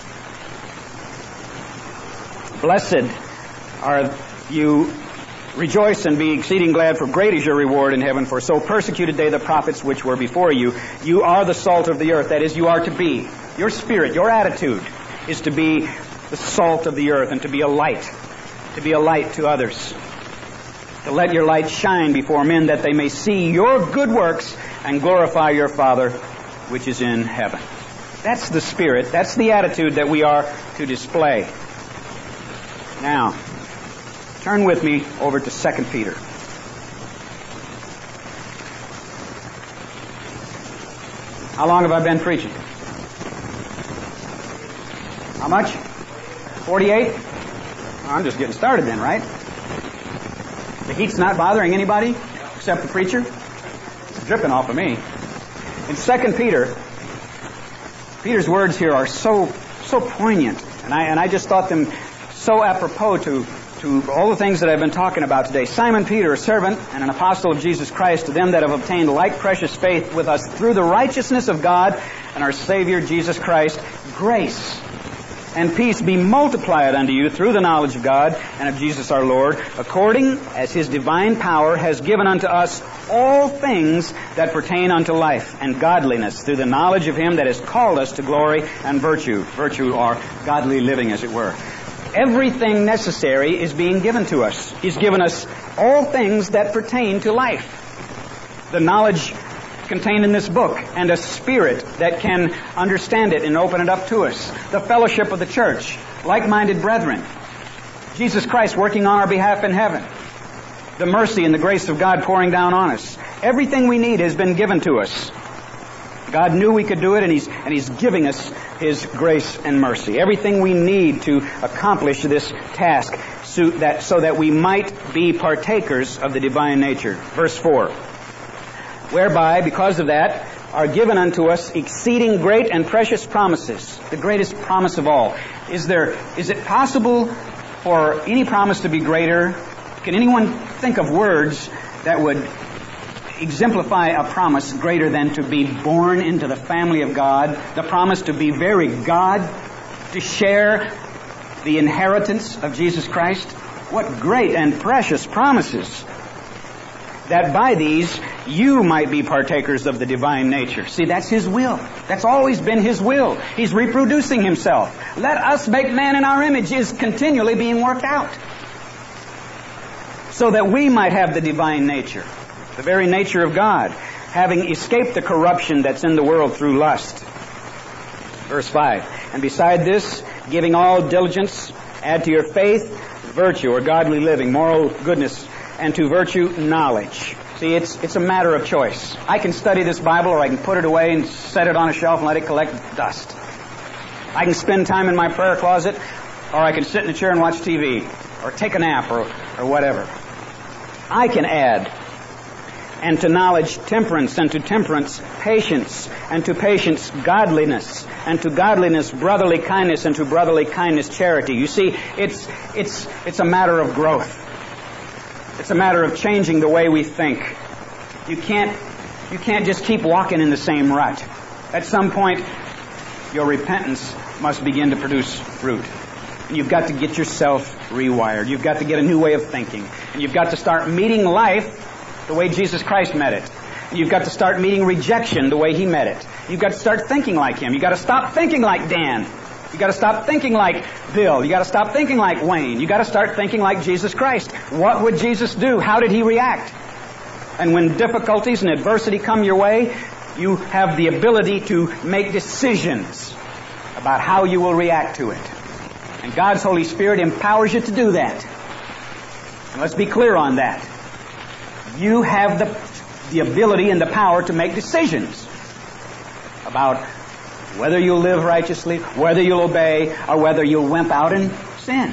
Blessed are you. Rejoice and be exceeding glad, for great is your reward in heaven. For so persecuted they the prophets which were before you. You are the salt of the earth. That is, you are to be. Your spirit, your attitude is to be the salt of the earth, and to be a light to others. To let your light shine before men, that they may see your good works and glorify your Father which is in heaven. That's the spirit, that's the attitude that we are to display. Now, turn with me over to 2 Peter. How long have I been preaching? How much? 48? I'm just getting started then, right? The heat's not bothering anybody except the preacher? It's dripping off of me. In 2 Peter, Peter's words here are so poignant, and I just thought them so apropos to all the things that I've been talking about today. Simon Peter, a servant and an apostle of Jesus Christ, to them that have obtained like precious faith with us through the righteousness of God and our Savior Jesus Christ, grace and peace be multiplied unto you through the knowledge of God and of Jesus our Lord, according as His divine power has given unto us all things that pertain unto life and godliness, through the knowledge of Him that has called us to glory and virtue. Virtue or godly living, as it were. Everything necessary is being given to us. He's given us all things that pertain to life. The knowledge contained in this book, and a spirit that can understand it and open it up to us. The fellowship of the church, like-minded brethren. Jesus Christ working on our behalf in heaven. The mercy and the grace of God pouring down on us. Everything we need has been given to us. God knew we could do it, and He's giving us His grace and mercy. Everything we need to accomplish this task so that we might be partakers of the divine nature. Verse 4. Whereby, because of that, are given unto us exceeding great and precious promises. The greatest promise of all. Is it possible for any promise to be greater? Can anyone think of words that would exemplify a promise greater than to be born into the family of God, the promise to be very God, to share the inheritance of Jesus Christ? What great and precious promises! That by these you might be partakers of the divine nature. See, that's His will. That's always been His will. He's reproducing Himself. Let us make man in our image is continually being worked out, so that we might have the divine nature, the very nature of God, having escaped the corruption that's in the world through lust. Verse 5. And beside this, giving all diligence, add to your faith virtue or godly living, moral goodness, and to virtue knowledge. See, it's a matter of choice. I can study this Bible, or I can put it away and set it on a shelf and let it collect dust. I can spend time in my prayer closet, or I can sit in a chair and watch TV, or take a nap, or whatever. I can add, and to knowledge temperance, and to temperance patience, and to patience godliness, and to godliness brotherly kindness, and to brotherly kindness charity. You see, it's a matter of growth. It's a matter of changing the way we think. You can't just keep walking in the same rut. At some point, your repentance must begin to produce fruit. And you've got to get yourself rewired. You've got to get a new way of thinking. And you've got to start meeting life the way Jesus Christ met it. And you've got to start meeting rejection the way He met it. You've got to start thinking like Him. You've got to stop thinking like Dan. You've got to stop thinking like Bill. You've got to stop thinking like Wayne. You've got to start thinking like Jesus Christ. What would Jesus do? How did He react? And when difficulties and adversity come your way, you have the ability to make decisions about how you will react to it. And God's Holy Spirit empowers you to do that. And let's be clear on that. You have the ability and the power to make decisions about whether you'll live righteously, whether you'll obey, or whether you'll wimp out and sin.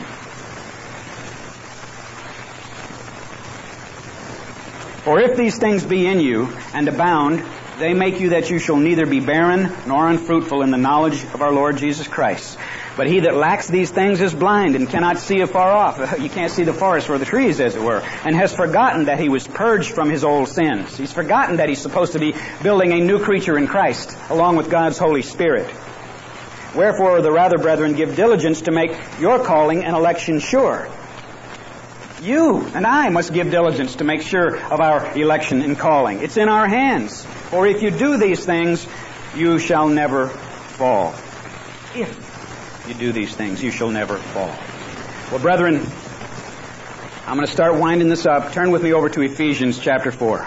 For if these things be in you and abound, they make you that you shall neither be barren nor unfruitful in the knowledge of our Lord Jesus Christ. But he that lacks these things is blind and cannot see afar off. You can't see the forest for the trees, as it were. And has forgotten that he was purged from his old sins. He's forgotten that he's supposed to be building a new creature in Christ, along with God's Holy Spirit. Wherefore, the rather, brethren, give diligence to make your calling and election sure. You and I must give diligence to make sure of our election and calling. It's in our hands. For if you do these things, you shall never fall. If you do these things, you shall never fall. Well, brethren, I'm going to start winding this up. Turn with me over to Ephesians chapter 4.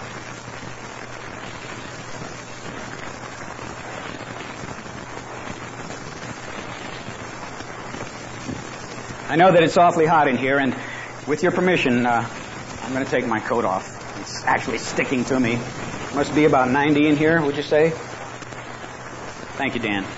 I know that it's awfully hot in here, and with your permission, I'm going to take my coat off. It's actually sticking to me. Must be about 90 in here, would you say? Thank you, Dan.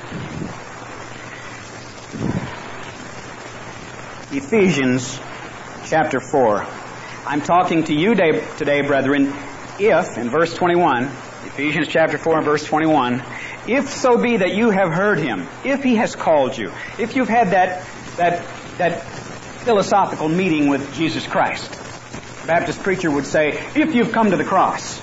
Ephesians chapter 4. I'm talking to you today, brethren, if, in verse 21, Ephesians chapter 4 and verse 21, if so be that you have heard Him, if He has called you, if you've had that philosophical meeting with Jesus Christ. A Baptist preacher would say, if you've come to the cross.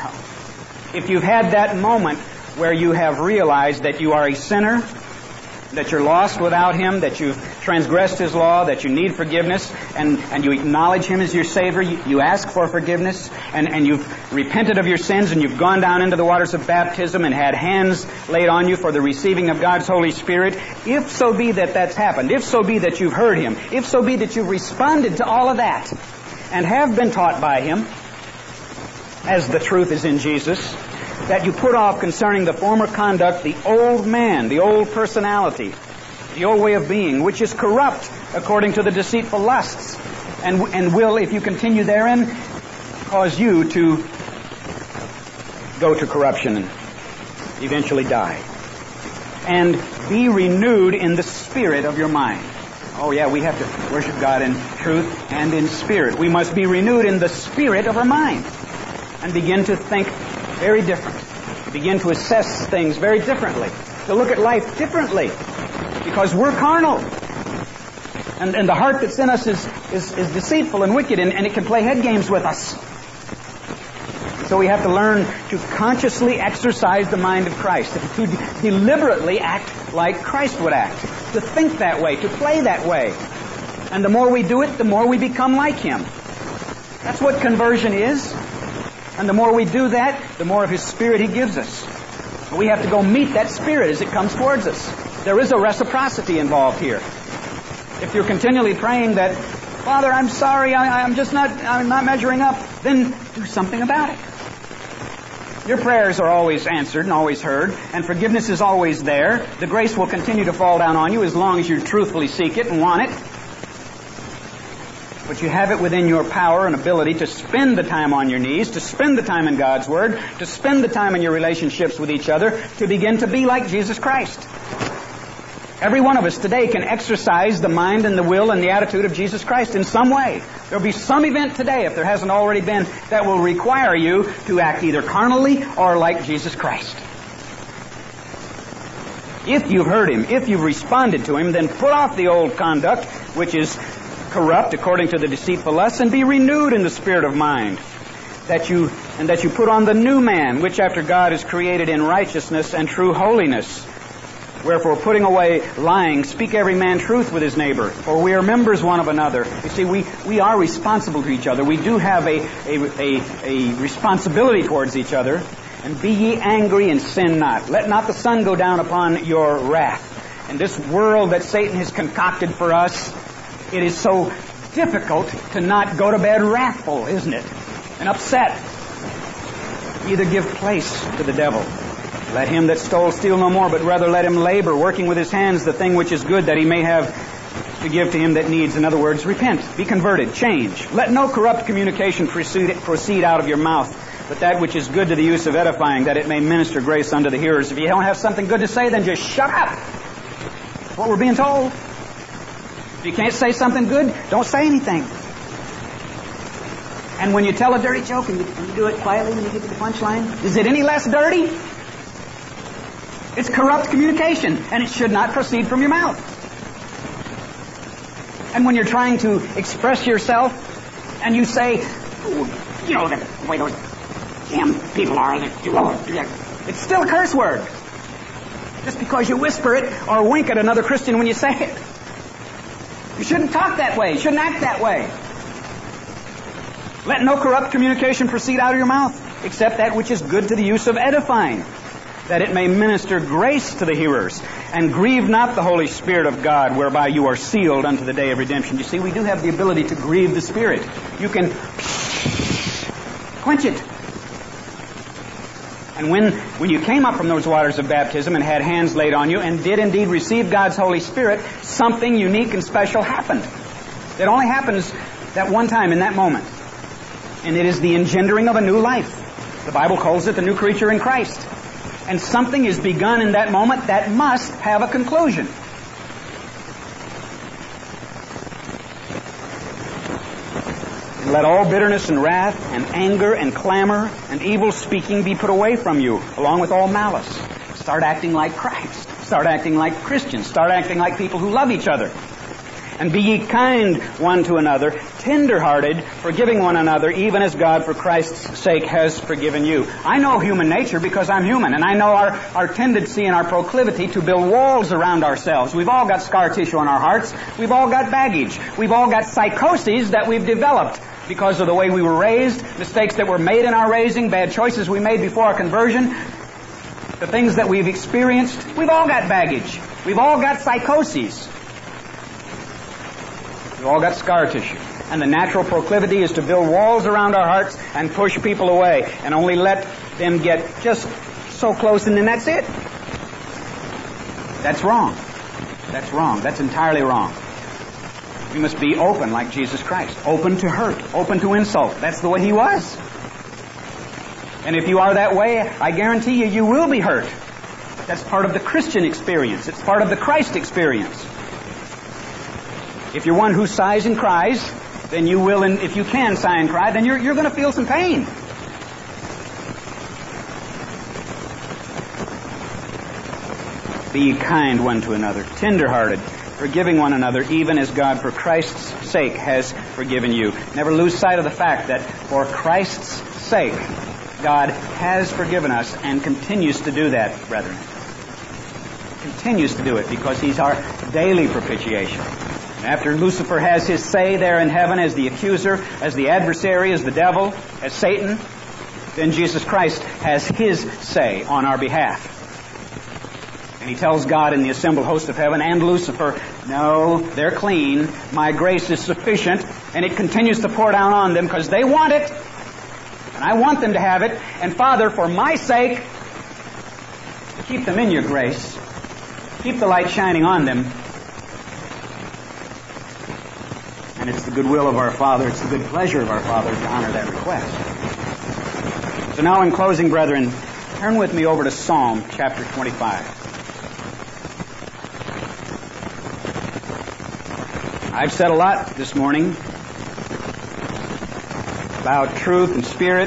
If you've had that moment where you have realized that you are a sinner, that you're lost without Him, that you've transgressed His law, that you need forgiveness, and you acknowledge Him as your Savior, you ask for forgiveness, and you've repented of your sins, and you've gone down into the waters of baptism and had hands laid on you for the receiving of God's Holy Spirit, if so be that that's happened, if so be that you've heard Him, if so be that you've responded to all of that, and have been taught by Him, as the truth is in Jesus, that you put off concerning the former conduct the old man, the old personality, the old way of being, which is corrupt according to the deceitful lusts, and will, if you continue therein, cause you to go to corruption and eventually die. And be renewed in the spirit of your mind. Oh yeah, we have to worship God in truth and in spirit. We must be renewed in the spirit of our mind and begin to think very different. Begin to assess things very differently. To look at life differently. Because we're carnal. And the heart that's in us is deceitful and wicked, and it can play head games with us. So we have to learn to consciously exercise the mind of Christ. To deliberately act like Christ would act. To think that way. To play that way. And the more we do it, the more we become like Him. That's what conversion is. And the more we do that, the more of His Spirit He gives us. We have to go meet that Spirit as it comes towards us. There is a reciprocity involved here. If you're continually praying that, Father, I'm sorry, I'm not measuring up, then do something about it. Your prayers are always answered and always heard, and forgiveness is always there. The grace will continue to fall down on you as long as you truthfully seek it and want it. But you have it within your power and ability to spend the time on your knees, to spend the time in God's Word, to spend the time in your relationships with each other, to begin to be like Jesus Christ. Every one of us today can exercise the mind and the will and the attitude of Jesus Christ in some way. There'll be some event today, if there hasn't already been, that will require you to act either carnally or like Jesus Christ. If you've heard Him, if you've responded to Him, then put off the old conduct, which is corrupt according to the deceitful lusts, and be renewed in the spirit of mind, that you put on the new man, which after God is created in righteousness and true holiness. Wherefore, putting away lying, speak every man truth with his neighbor, for we are members one of another. You see, we are responsible to each other. We do have a responsibility towards each other. And be ye angry and sin not. Let not the sun go down upon your wrath. In this world that Satan has concocted for us, it is so difficult to not go to bed wrathful, isn't it? And upset. Either give place to the devil. Let him that stole steal no more, but rather let him labor, working with his hands the thing which is good, that he may have to give to him that needs. In other words, repent, be converted, change. Let no corrupt communication proceed out of your mouth, but that which is good to the use of edifying, that it may minister grace unto the hearers. If you don't have something good to say, then just shut up. That's what we're being told. If you can't say something good, don't say anything. And when you tell a dirty joke and you do it quietly when you get to the punchline, is it any less dirty? It's corrupt communication, and it should not proceed from your mouth. And when you're trying to express yourself, and you say, you know, the way those damn people are, it's still a curse word. Just because you whisper it or wink at another Christian when you say it. You shouldn't talk that way. You shouldn't act that way. Let no corrupt communication proceed out of your mouth, except that which is good to the use of edifying. that it may minister grace to the hearers. And grieve not the Holy Spirit of God, whereby you are sealed unto the day of redemption. You see, we do have the ability to grieve the Spirit. You can quench it. And when you came up from those waters of baptism and had hands laid on you and did indeed receive God's Holy Spirit, something unique and special happened. It only happens that one time in that moment. And it is the engendering of a new life. The Bible calls it the new creature in Christ. And something is begun in that moment that must have a conclusion. And let all bitterness and wrath and anger and clamor and evil speaking be put away from you, along with all malice. Start acting like Christ. Start acting like Christians. Start acting like people who love each other. And be ye kind one to another, tender-hearted, forgiving one another, even as God for Christ's sake has forgiven you. I know human nature because I'm human, and I know our tendency and our proclivity to build walls around ourselves. We've all got scar tissue on our hearts. We've all got baggage. We've all got psychoses that we've developed because of the way we were raised, mistakes that were made in our raising, bad choices we made before our conversion, the things that we've experienced. We've all got baggage. We've all got psychoses. We've all got scar tissue. And the natural proclivity is to build walls around our hearts and push people away and only let them get just so close and then that's it. That's wrong. That's wrong. That's entirely wrong. We must be open like Jesus Christ. Open to hurt. Open to insult. That's the way He was. And if you are that way, I guarantee you, you will be hurt. That's part of the Christian experience. It's part of the Christ experience. If you're one who sighs and cries, then you will, and if you can sigh and cry, then you're going to feel some pain. Be ye kind one to another, tender-hearted, forgiving one another, even as God for Christ's sake has forgiven you. Never lose sight of the fact that for Christ's sake, God has forgiven us and continues to do that, brethren. Continues to do it because He's our daily propitiation. After Lucifer has his say there in heaven as the accuser, as the adversary, as the devil, as Satan, then Jesus Christ has His say on our behalf. And He tells God in the assembled host of heaven and Lucifer, no, they're clean. My grace is sufficient. And it continues to pour down on them because they want it. And I want them to have it. And Father, for my sake, keep them in your grace. Keep the light shining on them. And it's the goodwill of our Father, it's the good pleasure of our Father to honor that request. So now in closing, brethren, turn with me over to Psalm chapter 25. I've said a lot this morning about truth and spirit.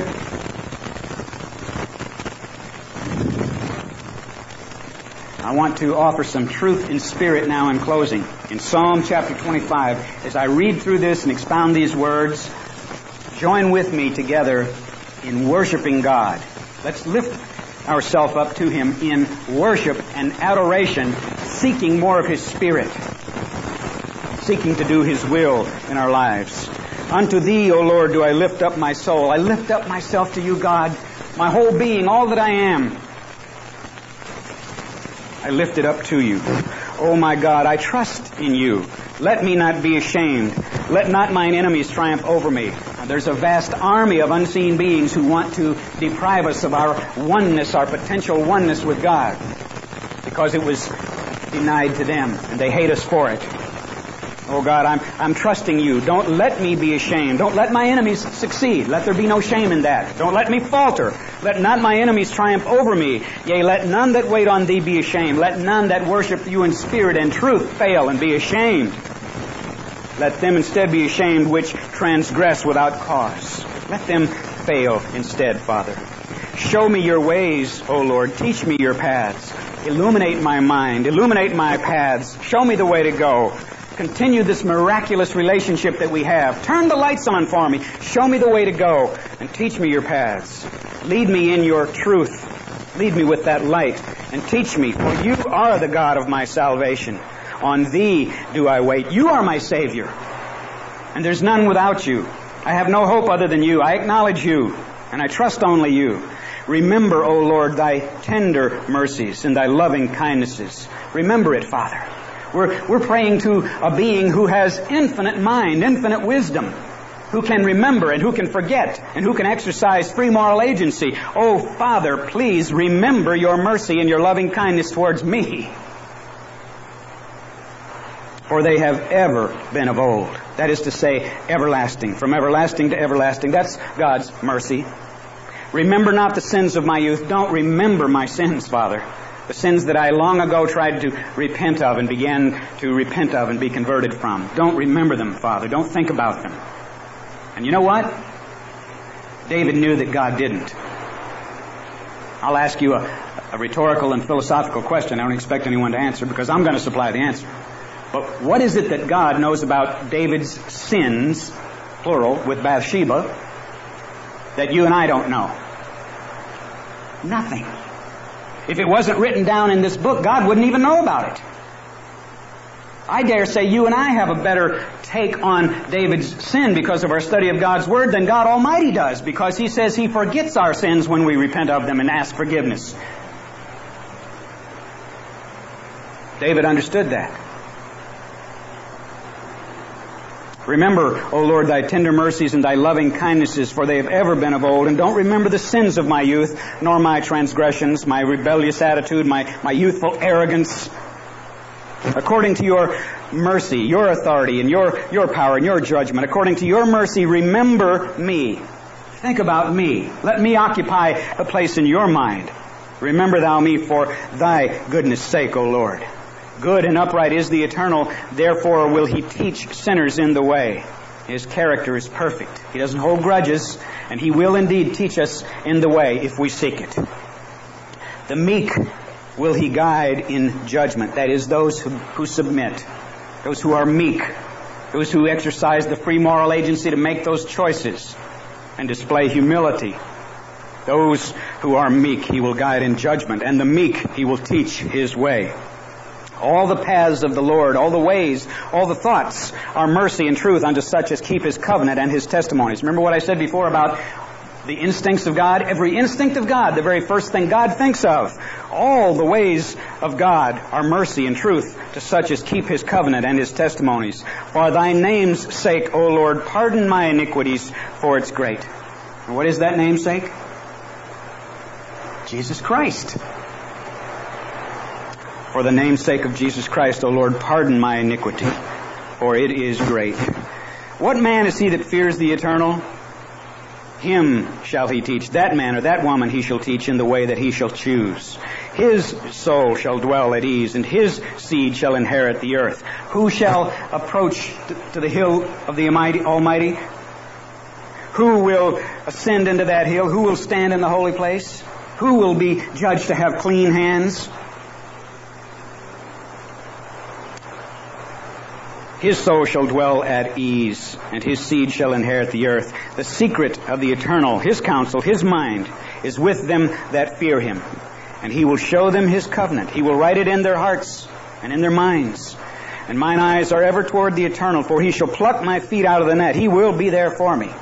I want to offer some truth in spirit now in closing. In Psalm chapter 25, as I read through this and expound these words, join with me together in worshiping God. Let's lift ourselves up to Him in worship and adoration, seeking more of His Spirit, seeking to do His will in our lives. Unto Thee, O Lord, do I lift up my soul. I lift up myself to You, God, my whole being, all that I am. I lift it up to You. Oh my God, I trust in You. Let me not be ashamed. Let not mine enemies triumph over me. Now, there's a vast army of unseen beings who want to deprive us of our oneness, our potential oneness with God, because it was denied to them, and they hate us for it. Oh God, I'm trusting You. Don't let me be ashamed. Don't let my enemies succeed. Let there be no shame in that. Don't let me falter. Let not my enemies triumph over me. Yea, let none that wait on Thee be ashamed. Let none that worship You in spirit and truth fail and be ashamed. Let them instead be ashamed which transgress without cause. Let them fail instead, Father. Show me Your ways, O Lord. Teach me Your paths. Illuminate my mind. Illuminate my paths. Show me the way to go. Continue this miraculous relationship that we have. Turn the lights on for me. Show me the way to go and teach me Your paths. Lead me in Your truth. Lead me with that light and teach me, for You are the God of my salvation. On Thee do I wait. You are my Savior, and there's none without You. I have no hope other than You. I acknowledge You, and I trust only You. Remember, O Lord, thy tender mercies and thy loving kindnesses. Remember it, Father. We're praying to a being who has infinite mind, infinite wisdom, who can remember and who can forget and who can exercise free moral agency. Oh, Father, please remember your mercy and your loving kindness towards me. For they have ever been of old. That is to say, everlasting. From everlasting to everlasting. That's God's mercy. Remember not the sins of my youth. Don't remember my sins, Father. The sins that I long ago tried to repent of and began to repent of and be converted from. Don't remember them, Father. Don't think about them. And you know what? David knew that God didn't. I'll ask you a rhetorical and philosophical question. I don't expect anyone to answer because I'm going to supply the answer. But what is it that God knows about David's sins, plural, with Bathsheba, that you and I don't know? Nothing. If it wasn't written down in this book, God wouldn't even know about it. I dare say you and I have a better take on David's sin because of our study of God's Word than God Almighty does, because He says He forgets our sins when we repent of them and ask forgiveness. David understood that. Remember, O Lord, thy tender mercies and thy loving kindnesses, for they have ever been of old. And don't remember the sins of my youth, nor my transgressions, my rebellious attitude, my youthful arrogance. According to your mercy, your authority, and your power, and your judgment, according to your mercy, remember me. Think about me. Let me occupy a place in your mind. Remember thou me for thy goodness' sake, O Lord. Good and upright is the Eternal, therefore will He teach sinners in the way. His character is perfect. He doesn't hold grudges, and He will indeed teach us in the way if we seek it. The meek will He guide in judgment. That is, those who submit, those who are meek, those who exercise the free moral agency to make those choices and display humility. Those who are meek He will guide in judgment, and the meek He will teach His way. All the paths of the Lord, all the ways, all the thoughts are mercy and truth unto such as keep His covenant and His testimonies. Remember what I said before about the instincts of God? Every instinct of God, the very first thing God thinks of. All the ways of God are mercy and truth to such as keep His covenant and His testimonies. For thy name's sake, O Lord, pardon my iniquities, for it's great. And what is that namesake? Jesus Christ. For the name's sake of Jesus Christ, O Lord, pardon my iniquity, for it is great. What man is he that fears the Eternal? Him shall he teach. That man or that woman he shall teach in the way that he shall choose. His soul shall dwell at ease, and his seed shall inherit the earth. Who shall approach to the hill of the Almighty? Who will ascend into that hill? Who will stand in the holy place? Who will be judged to have clean hands? His soul shall dwell at ease, and his seed shall inherit the earth. The secret of the Eternal, His counsel, His mind, is with them that fear Him. And He will show them His covenant. He will write it in their hearts and in their minds. And mine eyes are ever toward the Eternal, for He shall pluck my feet out of the net. He will be there for me.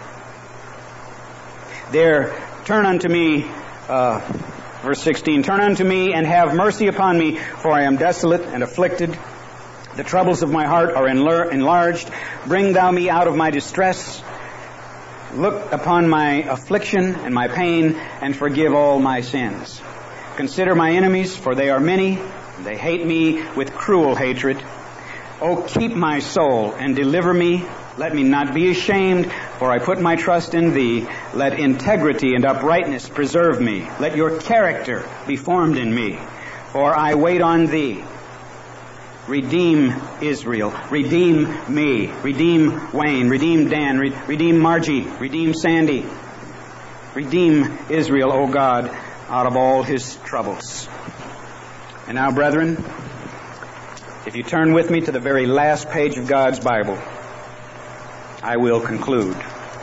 There, turn unto me, verse 16, turn unto me and have mercy upon me, for I am desolate and afflicted. The troubles of my heart are enlarged. Bring thou me out of my distress. Look upon my affliction and my pain, and forgive all my sins. Consider my enemies, for they are many. They hate me with cruel hatred. O keep my soul and deliver me. Let me not be ashamed, for I put my trust in Thee. Let integrity and uprightness preserve me. Let your character be formed in me, for I wait on Thee. Redeem Israel. Redeem me. Redeem Wayne. Redeem Dan. Redeem Margie. Redeem Sandy. Redeem Israel, O God, out of all his troubles. And now, brethren, if you turn with me to the very last page of God's Bible, I will conclude.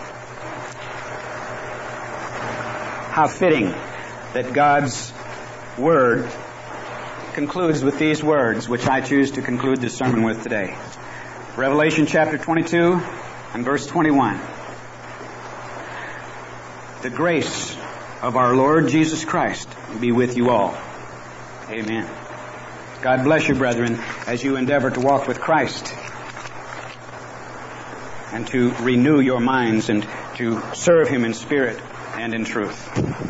How fitting that God's Word concludes with these words, which I choose to conclude this sermon with today. Revelation chapter 22 and verse 21. The grace of our Lord Jesus Christ be with you all. Amen. God bless you, brethren, as you endeavor to walk with Christ and to renew your minds and to serve Him in spirit and in truth.